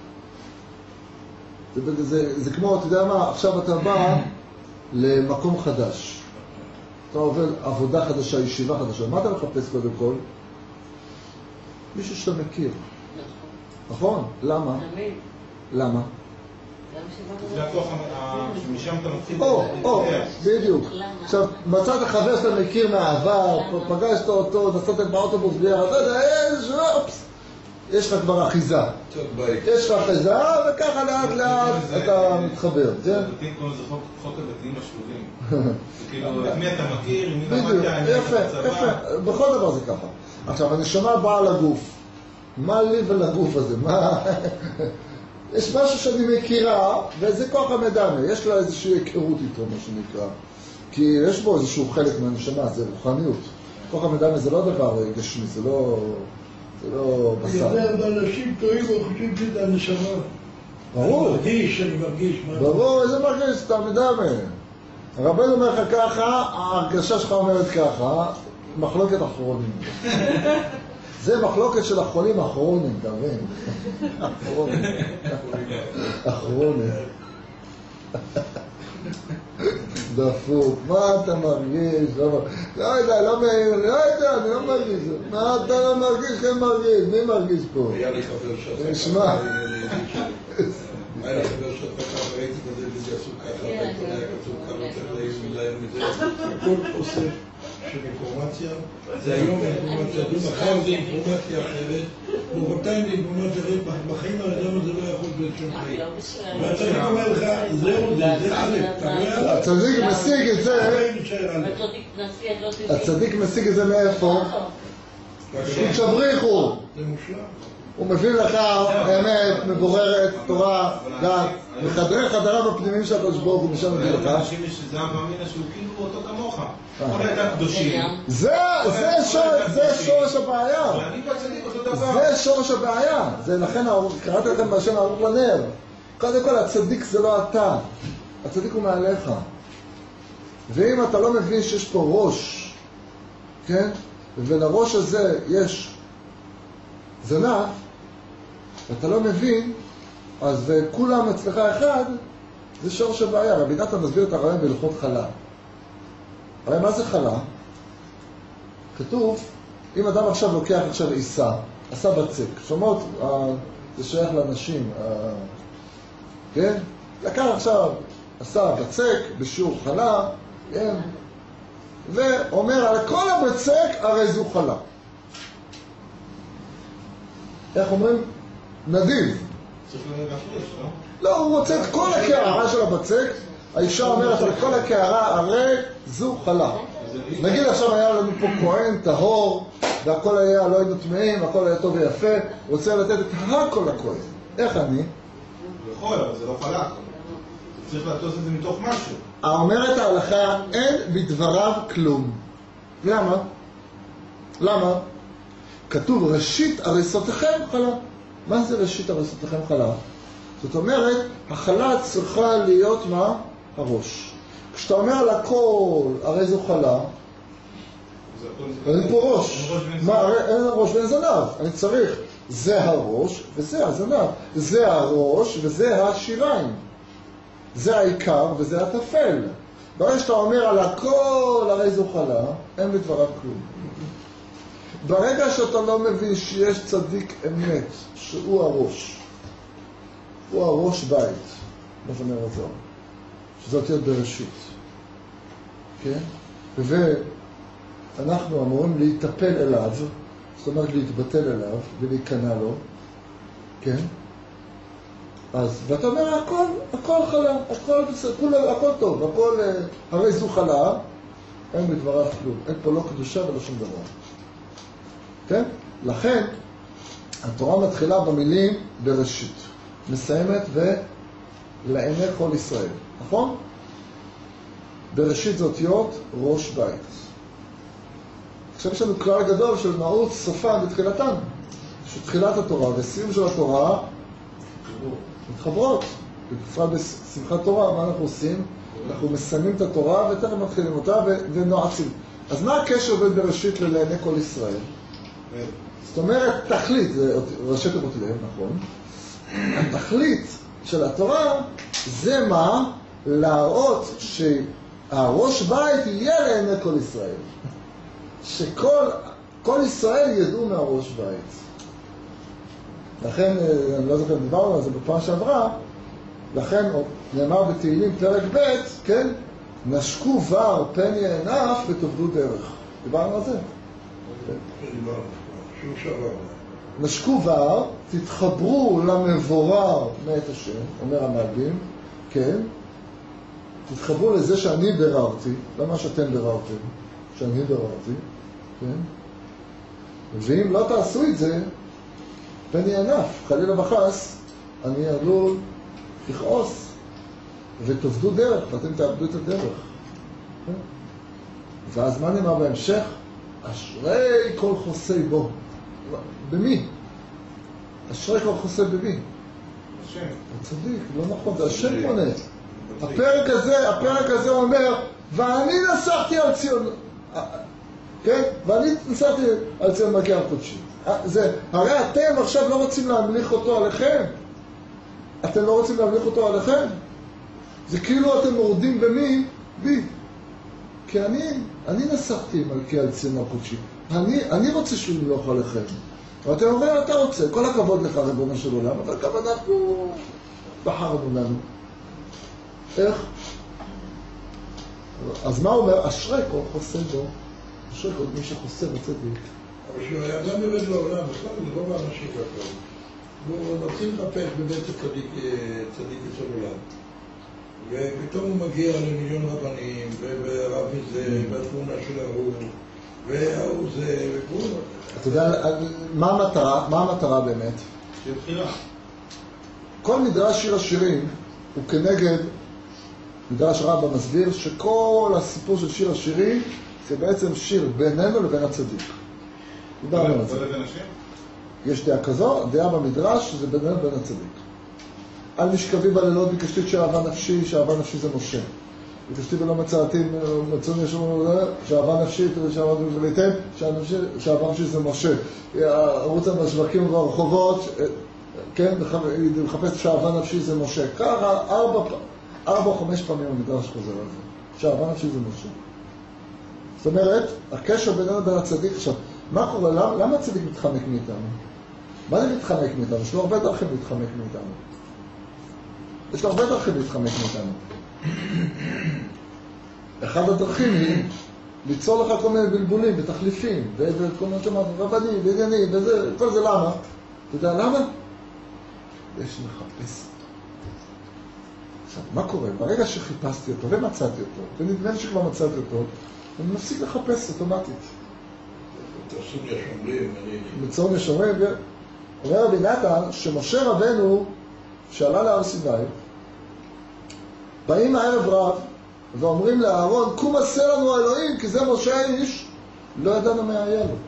זה כמו, אתה יודע מה, עכשיו אתה בא למקום חדש. אתה עובר עבודה חדשה, ישיבה חדשה. מה אתה מחפש קודם כל? מישהו שאתה מכיר. נכון? למה? למה? זה הכוח שמשם אתה מתחיל. בדיוק. עכשיו, מצאת חבר שאתה מכיר מהעבר, פגשת אותו, נסעתם באוטובוס ביחד, אתה יודע, יש לך כבר אחיזה. יש לך אחיזה, וככה לאט לאט אתה מתחבר. זה חוק הדתיים השלובים. כאילו, את מי אתה מכיר, עם מי למדת, יפה. בכל דבר זה ככה. עכשיו, הנשמה באה לגוף. מה לי ולגוף הזה? יש משהו שאני מכירה, וזה כוח המדמה. יש לה איזושהי היכרות איתו, מה שנקרא. כי יש בו איזשהו חלק מהנשמה, זה רוחניות. כוח המדמה זה לא דבר גשמי, זה לא בשר. הרבה אנשים טועים וחושבים שזה הנשמה. ברור. אני מרגיש. ברור, איזה מרגיש, אתה מדמה. הרבן אומר לך ככה, ההרגשה שלך אומרת ככה, מחלוקת אחרונים. זה מחלוקת של החולים האחרונים, אתה מבין? אחרונים. דפוק, מה אתה מרגיש? לא יודע, אני לא מרגיש. מה אתה לא מרגיש? כן מרגיש. מי מרגיש פה? היה לי חבר שאתה נשמע. היה לי חבר שאתה ככה, ראיתי בטלוויזיה עשו ככה, בעיתון היה כתוב ככה, צריך להעיר מזה. הכל אוסף של אינפורמציה, זה היום אינפורמציה, מחר זה אינפורמציה אחרת, מוחרתיים זה אינפורמציה אחרת, בחיים האדם הזה לא יכול להיות שם חיים. והצדיק אומר לך, זה א', אתה רואה? הצדיק משיג את זה, הצדיק משיג את זה מאיפה? שבריחו. זה מושלם. הוא מביא לך אמת, מבוררת, תורה, דת, מחדרי חדריו הפנימיים של הקדוש ברוך הוא משם מביא לך. אנשים יש שזה מאמינה שהוא כאילו אותו כמוך. כל הייתה קדושים. זה שורש הבעיה. ואני בצדיק אותו דבר. זה שורש הבעיה. זה לכן קראתי לכם בשם הארוך לנר. קודם כל, הצדיק זה לא אתה. הצדיק הוא מעליך. ואם אתה לא מבין שיש פה ראש, כן? ולראש הזה יש זנב, ואתה לא מבין, אז כולם אצלך אחד, זה שורש הבעיה. רבי נתן מסביר את הרעיון בהלכות חלה. הרי מה זה חלה? כתוב, אם אדם עכשיו לוקח עכשיו עיסה, עשה בצק, שומעות, זה שייך לאנשים, כן? לקח עכשיו, עשה בצק בשיעור חלה, כן? ואומר על כל הבצק הרי זו חלה. איך אומרים? נדיב. צריך להפריש, לא? לא, הוא רוצה את כל הקערה של הבצק, האישה אומרת על כל הקערה, הרי זו חלה. נגיד עכשיו היה לנו פה כהן, טהור, והכל היה, לא היינו טמאים, הכל היה טוב ויפה, רוצה לתת את הכל לכהן. איך אני? יכול, אבל זה לא חלה. צריך לעשות את זה מתוך משהו. אומרת ההלכה, אין בדבריו כלום. למה? למה? כתוב ראשית הריסותיכם חלה. מה זה ראשית הריסותיכם חלה? זאת אומרת, החלה צריכה להיות מה? הראש. כשאתה אומר על הכל, הרי זו חלה, אין פה ראש. אין ראש ואין זנב. אני צריך, זה הראש וזה הזנב. זה הראש וזה השיריים. זה העיקר וזה הטפל. ברגע שאתה אומר על הכל, הרי זו חלה, אין בדבריו כלום. ברגע שאתה לא מבין שיש צדיק אמת, שהוא הראש, הוא הראש בית, מה זאת אומרת זו? שזאת להיות בראשית. כן? ואנחנו אמורים להיטפל אליו, זאת אומרת להתבטל אליו ולהיכנע לו, כן? אז, ואתה אומר, הכל חלה, הכל טוב, הכל, הרי זו חלה, אין בדבריו כלום, אין פה לא קדושה ולא שום דבר. כן? לכן, התורה מתחילה במילים בראשית, מסיימת ולעיני כל ישראל, נכון? בראשית זה אותיות ראש בית. עכשיו יש לנו כלל גדול של נעוץ סופן בתחילתן, שתחילת התורה וסיום של התורה מתחברות. בפרט בשמחת תורה, מה אנחנו עושים? אנחנו מסיימים את התורה ותכף מתחילים אותה ונועצים. אז מה הקשר בין בראשית לעיני כל ישראל? זאת אומרת, תכלית, זה ראשי תיבות לב, נכון? התכלית של התורה זה מה? להראות שהראש בית יהיה לעיני כל ישראל. שכל ישראל ידעו מהראש בית. לכן, אני לא זוכר, דיברנו על זה בפעם שעברה, לכן נאמר בתהילים פרק ב', כן? נשקו ור פן יענף ותאבדו דרך. דיברנו על זה? דיברנו, שוב שעבר. נשקו ור, תתחברו למבורר מאת השם, אומר המלבים, כן? תתחברו לזה שאני בררתי, לא מה שאתם בררתם, שאני בררתי, כן? ואם לא תעשו את זה, פן יענף, חלילה וחס, אני עלול לכעוס ותאבדו דרך, ואתם תאבדו את הדרך. ואז מה נאמר בהמשך? אשרי כל חוסי בו. במי? אשרי כל חוסי במי? השם. הצדיק, לא נכון, זה השם פונה. הפרק הזה אומר, ואני נסעתי על ציון, כן? ואני נסעתי על ציון מגיע הקודשי. הרי אתם עכשיו לא רוצים להמליך אותו עליכם. אתם לא רוצים להמליך אותו עליכם? זה כאילו אתם מורדים במי? בי. כי אני נסעתי מלכי על ציון הקודשי. אני רוצה שהוא ימלוך עליכם. ואתם אומרים, אתה רוצה, כל הכבוד לך ריבונו של עולם, אבל גם אנחנו בחרנו לנו. איך? אז מה אומר? אשרי כל חוסה בו. אשרי כל מי שחוסה בצדיק. אבל כשאדם יורד לעולם, בכלל זה לא באנשים ככה. הוא מתחיל לחפש בבית צדיק אצל עולם. ופתאום הוא מגיע למיליון רבנים, ורב מזה, והתמונה של ההוא, וההוא זה, וכו'. אתה יודע, מה המטרה באמת? של בחירה. כל מדרש שיר השירים הוא כנגד, מדרש רבא מסביר שכל הסיפור של שיר השירים זה בעצם שיר בינינו לבין הצדיק. דיברנו על זה. יש דעה כזו, דעה במדרש שזה בינינו לבין הצדיק. על משכבי בלילות ביקשתי שאהבה נפשי, שאהבה נפשי זה משה. ביקשתי ולא מצאתי, מצאוני ישום, שאהבה נפשי, שאהבה נפשי זה משה. ערוץ המשווקים ברחובות, כן, לחפש שאהבה נפשי זה משה. ככה 4 או 5 פעמים המדרש חוזר על זה. שאהבה נפשי זה משה. זאת אומרת, הקשר בינינו בין הצדיק, עכשיו, מה קורה? למה הצדיק מתחמק מאיתנו? מה זה מתחמק מאיתנו? יש לו הרבה דרכים להתחמק מאיתנו. יש לו הרבה דרכים להתחמק מאיתנו. אחד הדרכים היא ליצור לך כל מיני בלבולים ותחליפים, וכל מיני שמעת, רבני, וענייני, וזה, כל זה למה? אתה יודע למה? יש לחפש. עכשיו, מה קורה? ברגע שחיפשתי אותו ומצאתי אותו, ונדמה לי שכבר מצאתי אותו, אני מפסיק לחפש אוטומטית. תעשו לי השומרים, מצאו לי השומרים, אומר רבי נתן שמשה רבנו שעלה להר סיני, באים הערב רב ואומרים לאהרון, קום עשה לנו האלוהים, כי זה משה האיש, לא ידענו מה היה לו.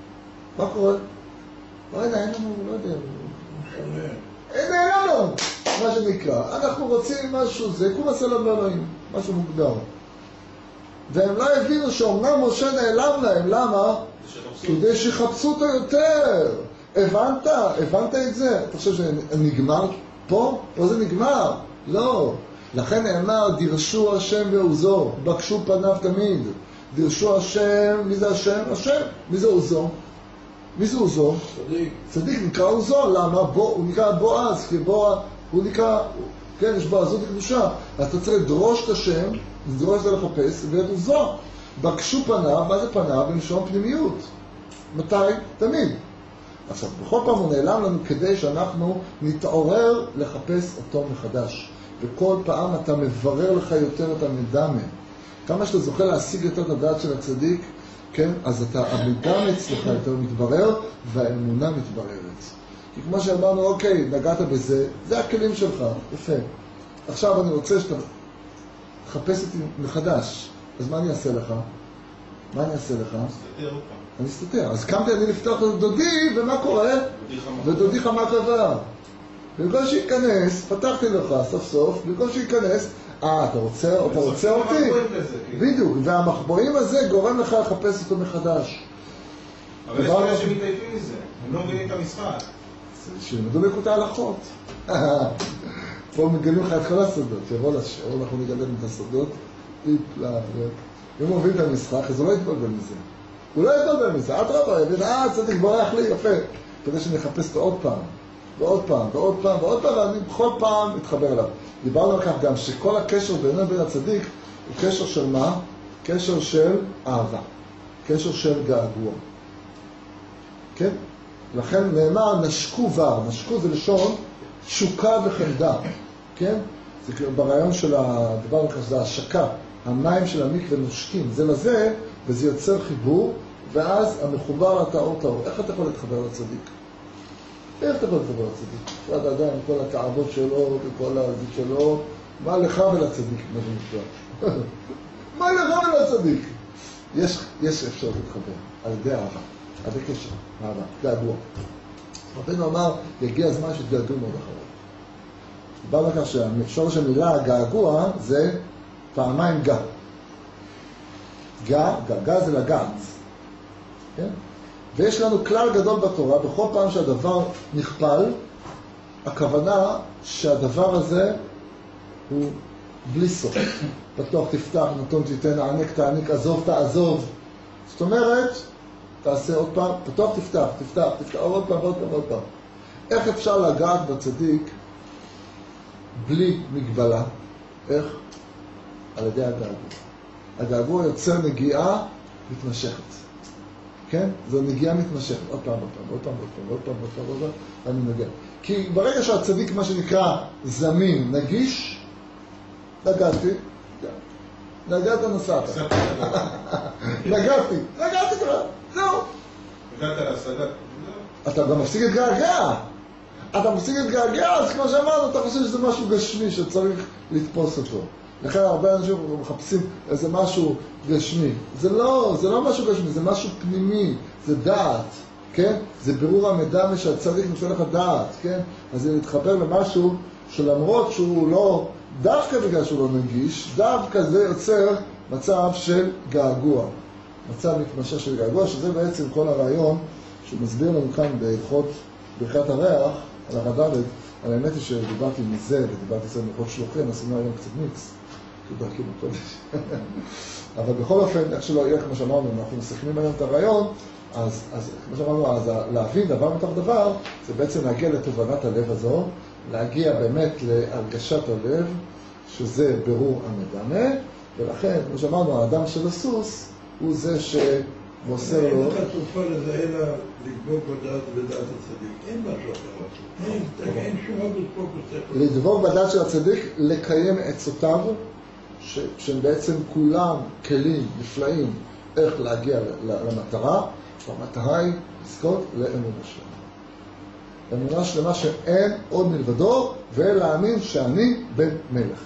מה קורה? לא יודע, אין לנו, לא יודע. אין לנו. מה שנקרא, אנחנו רוצים משהו, זה קום עשה לנו אלוהים, משהו מוגדר. והם לא הבינו שאומנם משה נעלם להם, למה? כדי שיחפשו אותו יותר. הבנת? הבנת את זה? אתה חושב שנגמר פה? פה זה נגמר? לא. לכן נאמר, דרשו השם ועוזו, בקשו פניו תמיד. דרשו השם, מי זה השם? השם. מי זה עוזו? מי זה עוזו? צדיק. צדיק נקרא עוזו, למה? הוא נקרא בועז, כי בועז, הוא נקרא, כן, יש בועזות לקדושה. אתה צריך לדרוש את השם, לדרוש את זה לחפש, ואת עוזו. בקשו פניו, מה זה פניו? בלשון פנימיות. מתי? תמיד. עכשיו, בכל פעם הוא נעלם לנו כדי שאנחנו נתעורר לחפש אותו מחדש. וכל פעם אתה מברר לך יותר את המידע מהם. כמה שאתה זוכה להשיג יותר את הדעת של הצדיק, כן? אז המידע אצלך יותר מתברר, והאמונה מתבררת. כי כמו שאמרנו, אוקיי, נגעת בזה, זה הכלים שלך, יפה. עכשיו אני רוצה שאתה תחפש אותי מחדש. אז מה אני אעשה לך? מה אני אעשה לך? אני אסתתר. אז קמתי אני לפתוח את דודי, ומה קורה? ודודי חמה קבע. במקום שייכנס, פתחתי לך סוף סוף, במקום שייכנס, אתה רוצה אותי? בדיוק, והמחבואים הזה גורם לך לחפש אותו מחדש. אבל יש כאלה שמתעייפים מזה, הם לא מבינים את המשחק. שילמדו לקוטי הלכות. פה מגלים לך את כל הסודות, שיבוא לשיעור, אנחנו נגלם את הסודות. אם הוא מבין את המשחק, אז הוא לא יתבלבל מזה. הוא לא יתבלבל מזה, אדרבה, יבין, צדיק בורח לי, יפה. כדי שנחפש אותו עוד פעם, ועוד פעם, ועוד פעם, ועוד פעם, ואני בכל פעם מתחבר אליו. דיברנו על כך גם שכל הקשר בינינו בין הצדיק הוא קשר של מה? קשר של אהבה, קשר של געגוע. כן? לכן נאמר נשקו ור, נשקו זה לשון שוקה וחמדה, כן? זה ברעיון של הדבר הזה, זה השקה, המים של המקווה נושקים זה לזה, וזה יוצר חיבור, ואז המחובר אתה אור טהור. איך אתה יכול להתחבר לצדיק? איך אתה יכול להתחבר לצדיק? ועד האדם עם כל התאוות שלו וכל הזית שלו, מה לך ולצדיק? מה זה נקרא? מה לך ולצדיק? יש אפשרות להתחבר, על ידי אהבה, על ידי קשר, אהבה, געגוע. רבנו אמר, יגיע הזמן שתגעגעו מאוד אחריו. דיברנו כך שהשורש המילה געגוע זה פעמיים גע. גע זה לגעת. כן? ויש לנו כלל גדול בתורה, בכל פעם שהדבר נכפל, הכוונה שהדבר הזה הוא בלי סוף. פתוח תפתח, נתון תיתן, הענק תעניק, עזוב תעזוב. זאת אומרת, תעשה עוד פעם, פתוח תפתח, עוד פעם, עוד פעם, עוד פעם. איך אפשר לגעת בצדיק בלי מגבלה? איך? על ידי הגעגוע. הגעגוע יוצר נגיעה מתמשכת. כן? זו נגיעה מתמשכת. עוד פעם, עוד פעם, אני נגע. כי ברגע שהצדיק, מה שנקרא זמין, נגיש, נגעתי נסעת. נגעתי כבר, זהו. הגעת להשגה. אתה גם מפסיק את געגע. אז כמו שאמרנו, אתה חושב שזה משהו גשמי שצריך לתפוס אותו. לכן הרבה אנשים מחפשים איזה משהו גשמי. זה לא משהו גשמי, זה משהו פנימי, זה דעת, כן? זה בירור המידע שהצדיק נותן לך דעת, כן? אז זה להתחבר למשהו שלמרות שהוא לא, דווקא בגלל שהוא לא נגיש, דווקא זה יוצר מצב של געגוע. מצב מתמשך של געגוע, שזה בעצם כל הרעיון שמסביר לנו כאן ברכת הריח, על הרד"ד. על האמת היא שדיברתי מזה, ודיברתי על מלכות שלוחים, עשינו היום קצת מיקס, כדרכי בקודש. אבל בכל אופן, איך שלא יהיה, כמו שאמרנו, אנחנו מסכמים היום את הרעיון, אז כמו שאמרנו, אז להבין דבר מתוך דבר, זה בעצם להגיע לתובנת הלב הזו, להגיע באמת להרגשת הלב, שזה ברור המדמה, ולכן, כמו שאמרנו, האדם של הסוס, הוא זה שמוסר לו... אין לך תרופה לזה, אלא לדבוק בדעת ובדעת הצדיק. אין משהו אחר. אין שום אבוס פוקוס. לדבוק בדעת של הצדיק, לקיים עצותיו, שהם בעצם כולם כלים נפלאים איך להגיע למטרה, והמטרה היא לזכות לאמונה שלמה. אמונה שלמה שאין עוד מלבדו, ולהאמין שאני בן מלך.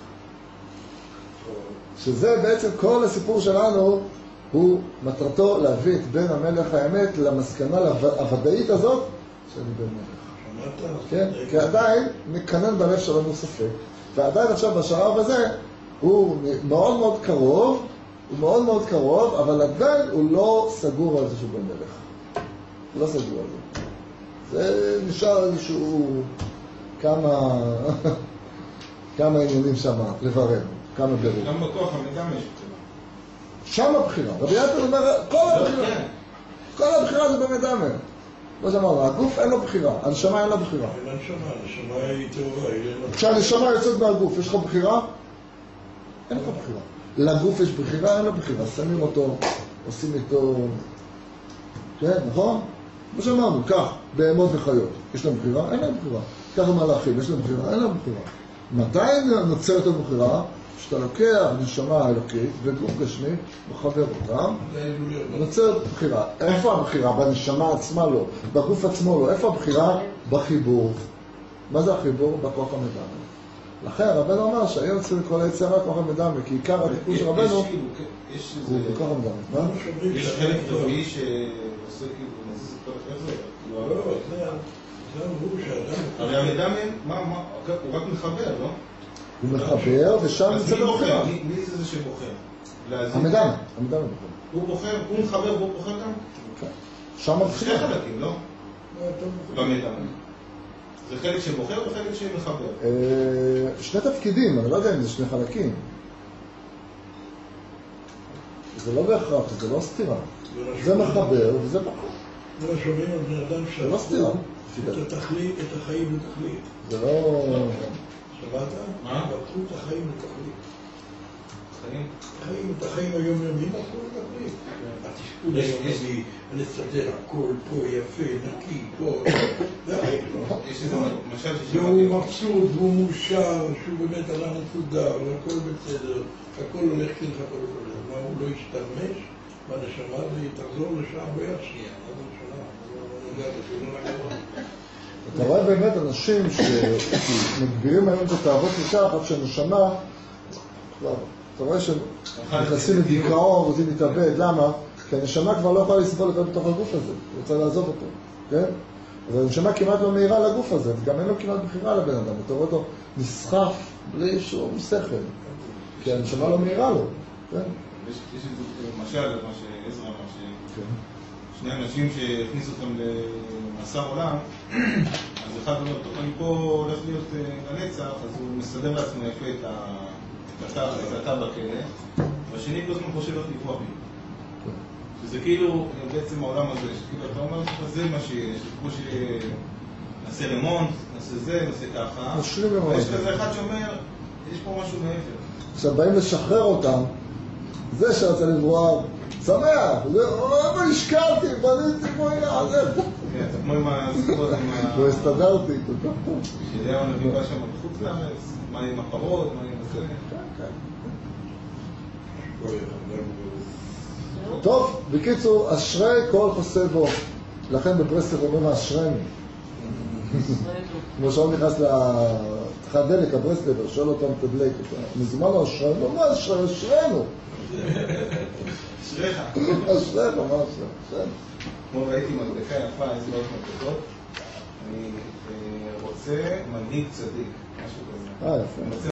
שזה בעצם כל הסיפור שלנו, הוא מטרתו להביא את בן המלך האמת למסקנה הוודאית הזאת שאני בן מלך. כן? כי עדיין מקנן בלב שלנו ספק, ועדיין עכשיו בשלב הזה הוא מאוד מאוד קרוב, הוא מאוד מאוד קרוב, אבל עדיין הוא לא סגור על זה שהוא בן מלך. הוא לא סגור על זה. זה נשאר איזשהו כמה עניינים שם לברר, כמה בירור. גם בכוח המדם יש בחירה. שם הבחירה. רבי יעקב אומר, כל הבחירה זה במדמה. לא שאמרנו, הגוף אין לו בחירה, הנשמה אין לו בחירה. אין הנשמה היא טהורה, כשהנשמה יוצאת מהגוף, יש לך בחירה? אין לך בחירה. לגוף יש בחירה, אין לו בחירה. שמים אותו, עושים איתו... כן, נכון? כמו שאמרנו, כך, בהמות וחיות, יש להם בחירה? אין להם בחירה. ככה מלאכים, יש להם בחירה? אין להם בחירה. מתי נוצרת הבחירה? שאתה לוקח נשמה אלוקית וגוף גשמי, מחבר אותם, נוצרת בחירה. איפה הבחירה? בנשמה עצמה לא, בגוף עצמו לא. איפה הבחירה? בחיבור. מה זה החיבור? בכוח המדמה. לכן רבנו אומר שהיום צריכים לקרוא ליצרה כוח המדמה, כי עיקר הטיפול של רבנו הוא בכוח המדמה. יש חלק טבעי שעושה כאילו מזיז את כל החבר'ה? זה אמרו שאדם... הרי המדמה, הוא רק מחבר, לא? הוא מחבר ושם נמצא בבחירה. מי זה שבוחר? המדמה בוחר. הוא בוחר, הוא מחבר והוא בוחר גם? שם שני הבחירה. חלקים, לא? במדמה. זה חלק שבוחר וחלק שמחבר? שני תפקידים, אני לא יודע אם זה שני חלקים. זה לא בהכרח, זה לא סתירה. זה מחבר וזה בוחר. זה לא שומעים על בני אדם זה לא סתירה. את החיים לתכלית. זה לא... שמעת? מה? לקחו את החיים לתכלית. חיים? את החיים היומיומיים לקחו לתכלית. התפקוד היומיומי, לסדר הכל פה יפה, נקי, פה. זה החיים לא. יש איזה משל והוא מבסוט והוא מאושר, שהוא באמת עלה נקודה, והכל בסדר, הכל הולך כלכתו וכו'. מה הוא לא ישתמש בנשמה ותחזור לשם ביד שנייה. מה זה נשמה? אני יודע, זה לא נגמר. אתה רואה באמת אנשים שמגבירים היום את התאוות לכך, עד שהנשמה, אתה רואה שהם נכנסים לדיכאון, רוצים להתאבד, למה? כי הנשמה כבר לא יכולה לסבול יותר בתוך הגוף הזה, היא רוצה לעזוב אותו, כן? אז הנשמה כמעט לא מהירה לגוף הזה, וגם אין לו כמעט בחירה לבן אדם, אתה רואה אותו נסחף בלי שום שכל, כי הנשמה לא מהירה לו, כן? יש משל, מה שעזרא, מה ש... שני אנשים שהכניסו אותם למאסר עולם, אז אחד אומר, טוב, אני פה הולך להיות לנצח, אז הוא מסדר לעצמו יפה את התא בכלא, והשני כל הזמן חושב איך לברוח ממנו. שזה כאילו בעצם העולם הזה, שכאילו אתה אומר, זה מה שיש, כמו שנעשה רמונט, נעשה זה, נעשה ככה, ויש כזה אחד שאומר, יש פה משהו מעבר. עכשיו באים לשחרר אותם, זה שרצה לברוח, שמח, לא השקעתי, בניתי כמו הנה, זה. כן, זה כמו עם הסיפור, לא הסתדרתי, כל כך טוב. שידעו הנביא בא שם בחוץ לארץ, מה עם הפרות, מה עם זה. טוב, בקיצור, אשרי כל חוסה בו. לכן בברסלב אומרים אשרנו. כמו שהוא נכנס לתחנת דלק, הברסלב, שואל אותם תדלק, מזמן לא אשרנו? מה אשרנו? אשרנו. אשריך. אשריך, מה אשרנו? כמו ראיתי מדבקה יפה, איזה מאוד מדבקות. אני רוצה מנהיג צדיק, משהו כזה. יפה.